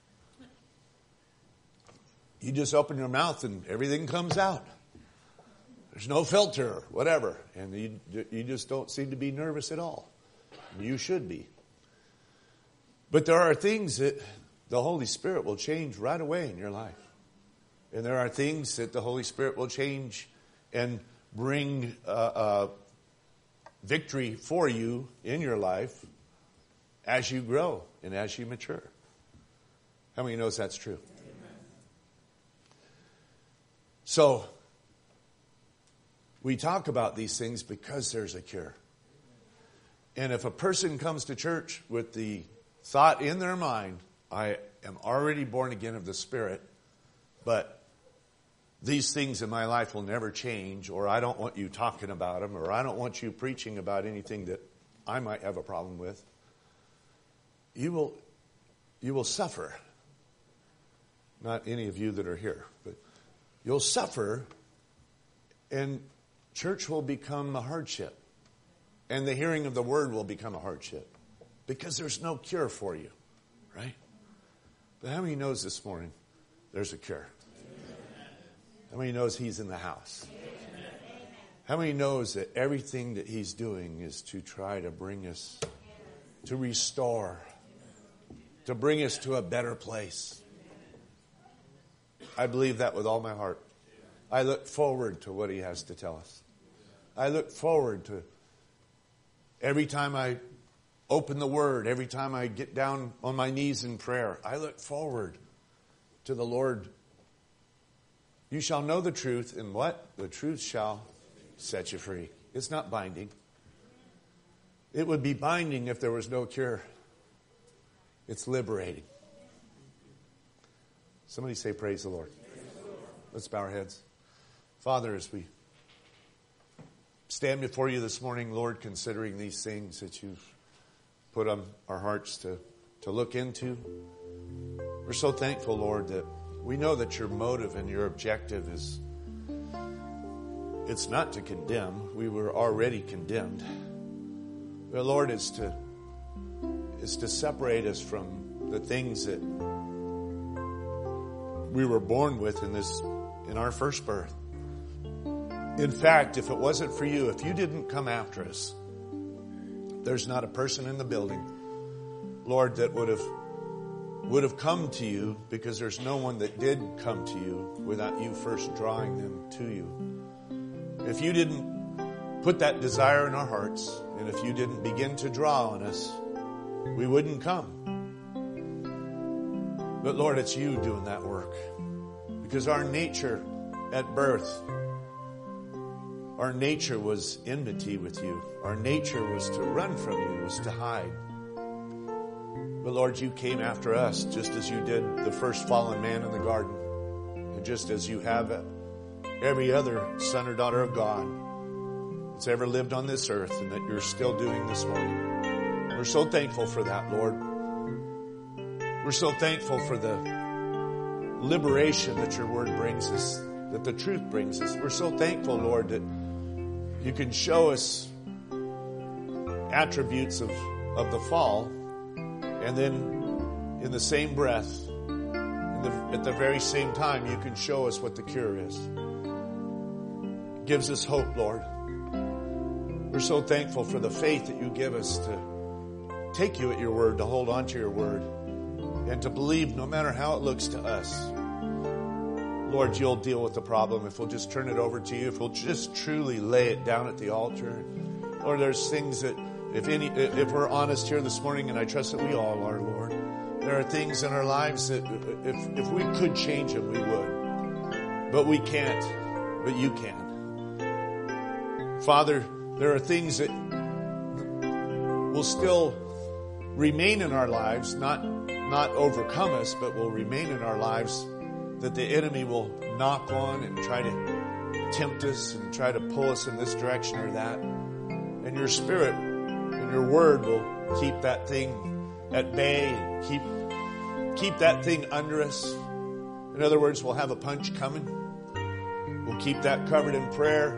You just open your mouth and everything comes out. There's no filter, whatever. And you, you just don't seem to be nervous at all. You should be. But there are things that the Holy Spirit will change right away in your life. And there are things that the Holy Spirit will change and bring uh, uh, victory for you in your life as you grow and as you mature. How many knows that's true? Amen. So, we talk about these things because there's a cure. And if a person comes to church with the thought in their mind, I am already born again of the Spirit, but these things in my life will never change, or I don't want you talking about them, or I don't want you preaching about anything that I might have a problem with, you will, you will suffer. Not any of you that are here, but you'll suffer, and church will become a hardship. And the hearing of the word will become a hardship. Because there's no cure for you. Right? But how many knows this morning there's a cure? Amen. How many knows he's in the house? Amen. How many knows that everything that he's doing is to try to bring us, to restore, to bring us to a better place? I believe that with all my heart. I look forward to what he has to tell us. I look forward to every time I open the Word, every time I get down on my knees in prayer, I look forward to the Lord. You shall know the truth, and what? The truth shall set you free. It's not binding. It would be binding if there was no cure. It's liberating. Somebody say, praise the Lord. Praise the Lord. Let's bow our heads. Father, as we stand before you this morning, Lord, considering these things that you've put on our hearts to to look into. We're so thankful, Lord, that we know that your motive and your objective is, it's not to condemn. We were already condemned. But Lord, it's to, it's to separate us from the things that we were born with in this, in our first birth. In fact, if it wasn't for you, if you didn't come after us, there's not a person in the building, Lord, that would have would have come to you, because there's no one that did come to you without you first drawing them to you. If you didn't put that desire in our hearts, and if you didn't begin to draw on us, we wouldn't come. But Lord, it's you doing that work. Because our nature at birth, our nature was enmity with you. Our nature was to run from you, was to hide. But Lord, you came after us just as you did the first fallen man in the garden. And just as you have every other son or daughter of God that's ever lived on this earth, and that you're still doing this morning. We're so thankful for that, Lord. We're so thankful for the liberation that your word brings us, that the truth brings us. We're so thankful, Lord, that you can show us attributes of, of the fall, and then in the same breath, in the, at the very same time, you can show us what the cure is. It gives us hope, Lord. We're so thankful for the faith that you give us to take you at your word, to hold on to your word, and to believe no matter how it looks to us. Lord, you'll deal with the problem if we'll just turn it over to you, if we'll just truly lay it down at the altar. Lord, there's things that, if any, if we're honest here this morning, and I trust that we all are, Lord, there are things in our lives that if, if we could change them, we would. But we can't, but you can. Father, there are things that will still remain in our lives, not, not overcome us, but will remain in our lives, that the enemy will knock on and try to tempt us and try to pull us in this direction or that. And your Spirit and your word will keep that thing at bay and keep, keep that thing under us. In other words, we'll have a punch coming. We'll keep that covered in prayer.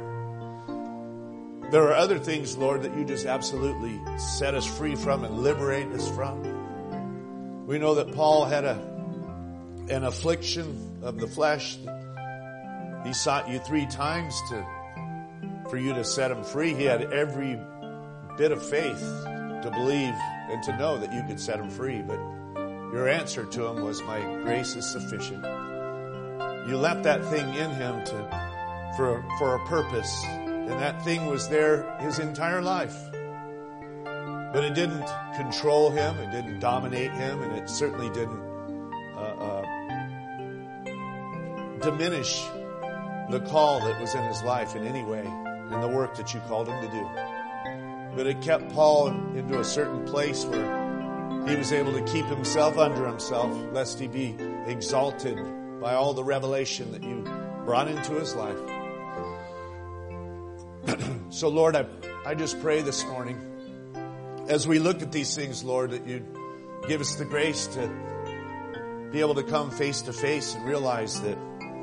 There are other things, Lord, that you just absolutely set us free from and liberate us from. We know that Paul had a an affliction of the flesh. He sought you three times to for you to set him free. He had every bit of faith to believe and to know that you could set him free. But your answer to him was, my grace is sufficient. You left that thing in him to for, for a purpose. And that thing was there his entire life. But it didn't control him. It didn't dominate him. And it certainly didn't uh, uh, diminish the call that was in his life in any way, in the work that you called him to do. But it kept Paul into a certain place where he was able to keep himself under himself, lest he be exalted by all the revelation that you brought into his life. So, Lord, I, I just pray this morning, as we look at these things, Lord, that you'd give us the grace to be able to come face to face and realize that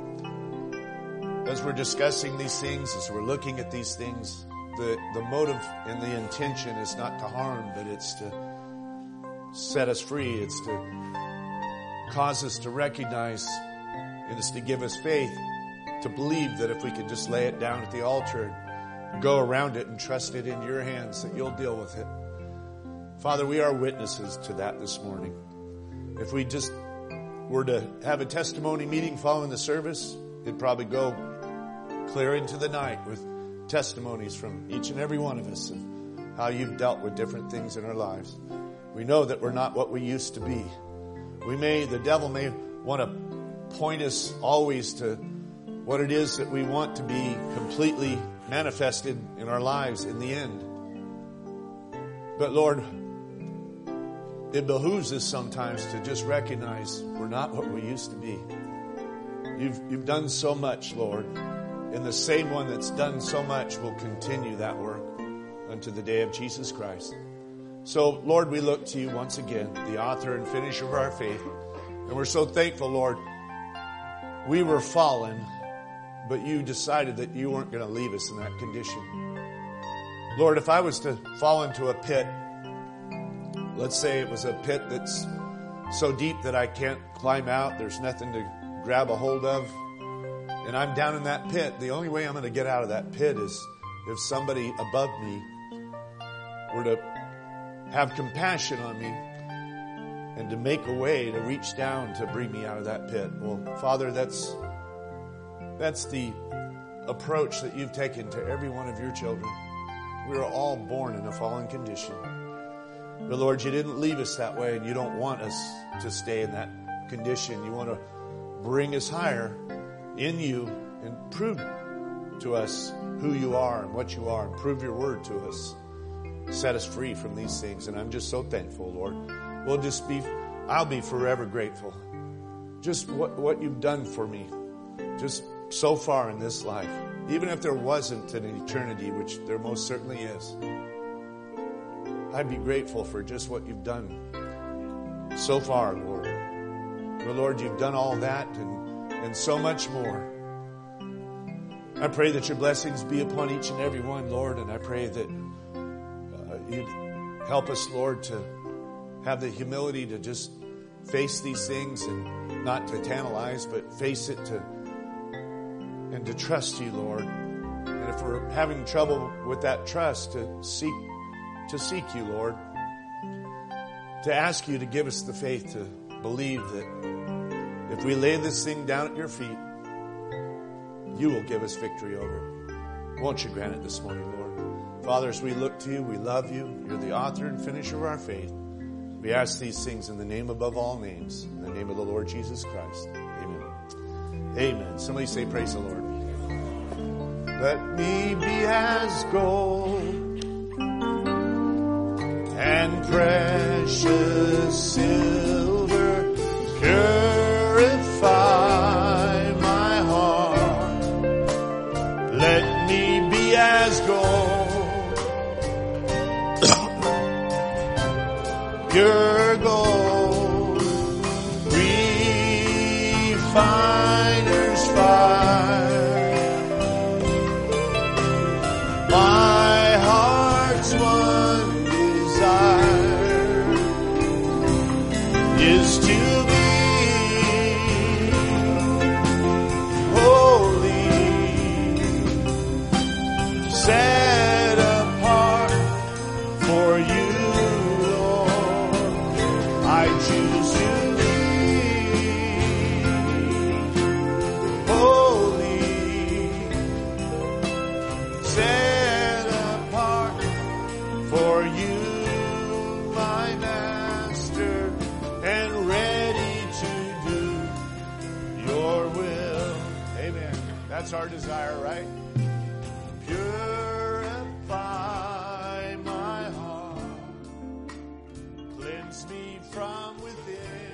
as we're discussing these things, as we're looking at these things, the, the motive and the intention is not to harm, but it's to set us free. It's to cause us to recognize, and it's to give us faith to believe that if we could just lay it down at the altar, go around it and trust it in your hands, that you'll deal with it. Father, we are witnesses to that this morning. If we just were to have a testimony meeting following the service, it'd probably go clear into the night with testimonies from each and every one of us of how you've dealt with different things in our lives. We know that we're not what we used to be. We may, the devil may want to point us always to what it is that we want to be completely manifested in our lives in the end. But Lord, it behooves us sometimes to just recognize we're not what we used to be. You've, you've done so much, Lord. And the same one that's done so much will continue that work unto the day of Jesus Christ. So, Lord, we look to you once again, the author and finisher of our faith. And we're so thankful, Lord. We were fallen, but you decided that you weren't going to leave us in that condition. Lord, if I was to fall into a pit, let's say it was a pit that's so deep that I can't climb out, there's nothing to grab a hold of, and I'm down in that pit, the only way I'm going to get out of that pit is if somebody above me were to have compassion on me and to make a way to reach down to bring me out of that pit. Well, Father, that's that's the approach that you've taken to every one of your children. We are all born in a fallen condition. But Lord, you didn't leave us that way, and you don't want us to stay in that condition. You want to bring us higher in you and prove to us who you are and what you are, and prove your word to us. Set us free from these things, and I'm just so thankful, Lord. We'll just be, I'll be forever grateful. Just what, what you've done for me, just so far in this life. Even if there wasn't an eternity, which there most certainly is, I'd be grateful for just what you've done so far, Lord. Well, Lord, you've done all that and, and so much more. I pray that your blessings be upon each and every one, Lord, and I pray that uh, you'd help us, Lord, to have the humility to just face these things and not to tantalize, but face it to and to trust you, Lord. And if we're having trouble with that trust, to seek to seek you, Lord. To ask you to give us the faith to believe that if we lay this thing down at your feet, you will give us victory over it. Won't you grant it this morning, Lord? Father, as we look to you, we love you. You're the author and finisher of our faith. We ask these things in the name above all names, in the name of the Lord Jesus Christ. Amen. Amen. Somebody say, praise the Lord. Let me be as gold and precious silver, purify my heart. Let me be as gold, pure gold, refiner's fire. My heart's one desire is to be holy, set apart for you, Lord. I choose to be holy, set apart for you, my Master, and ready to do your will. Amen. That's our desire, right? Purify my heart, cleanse me from within.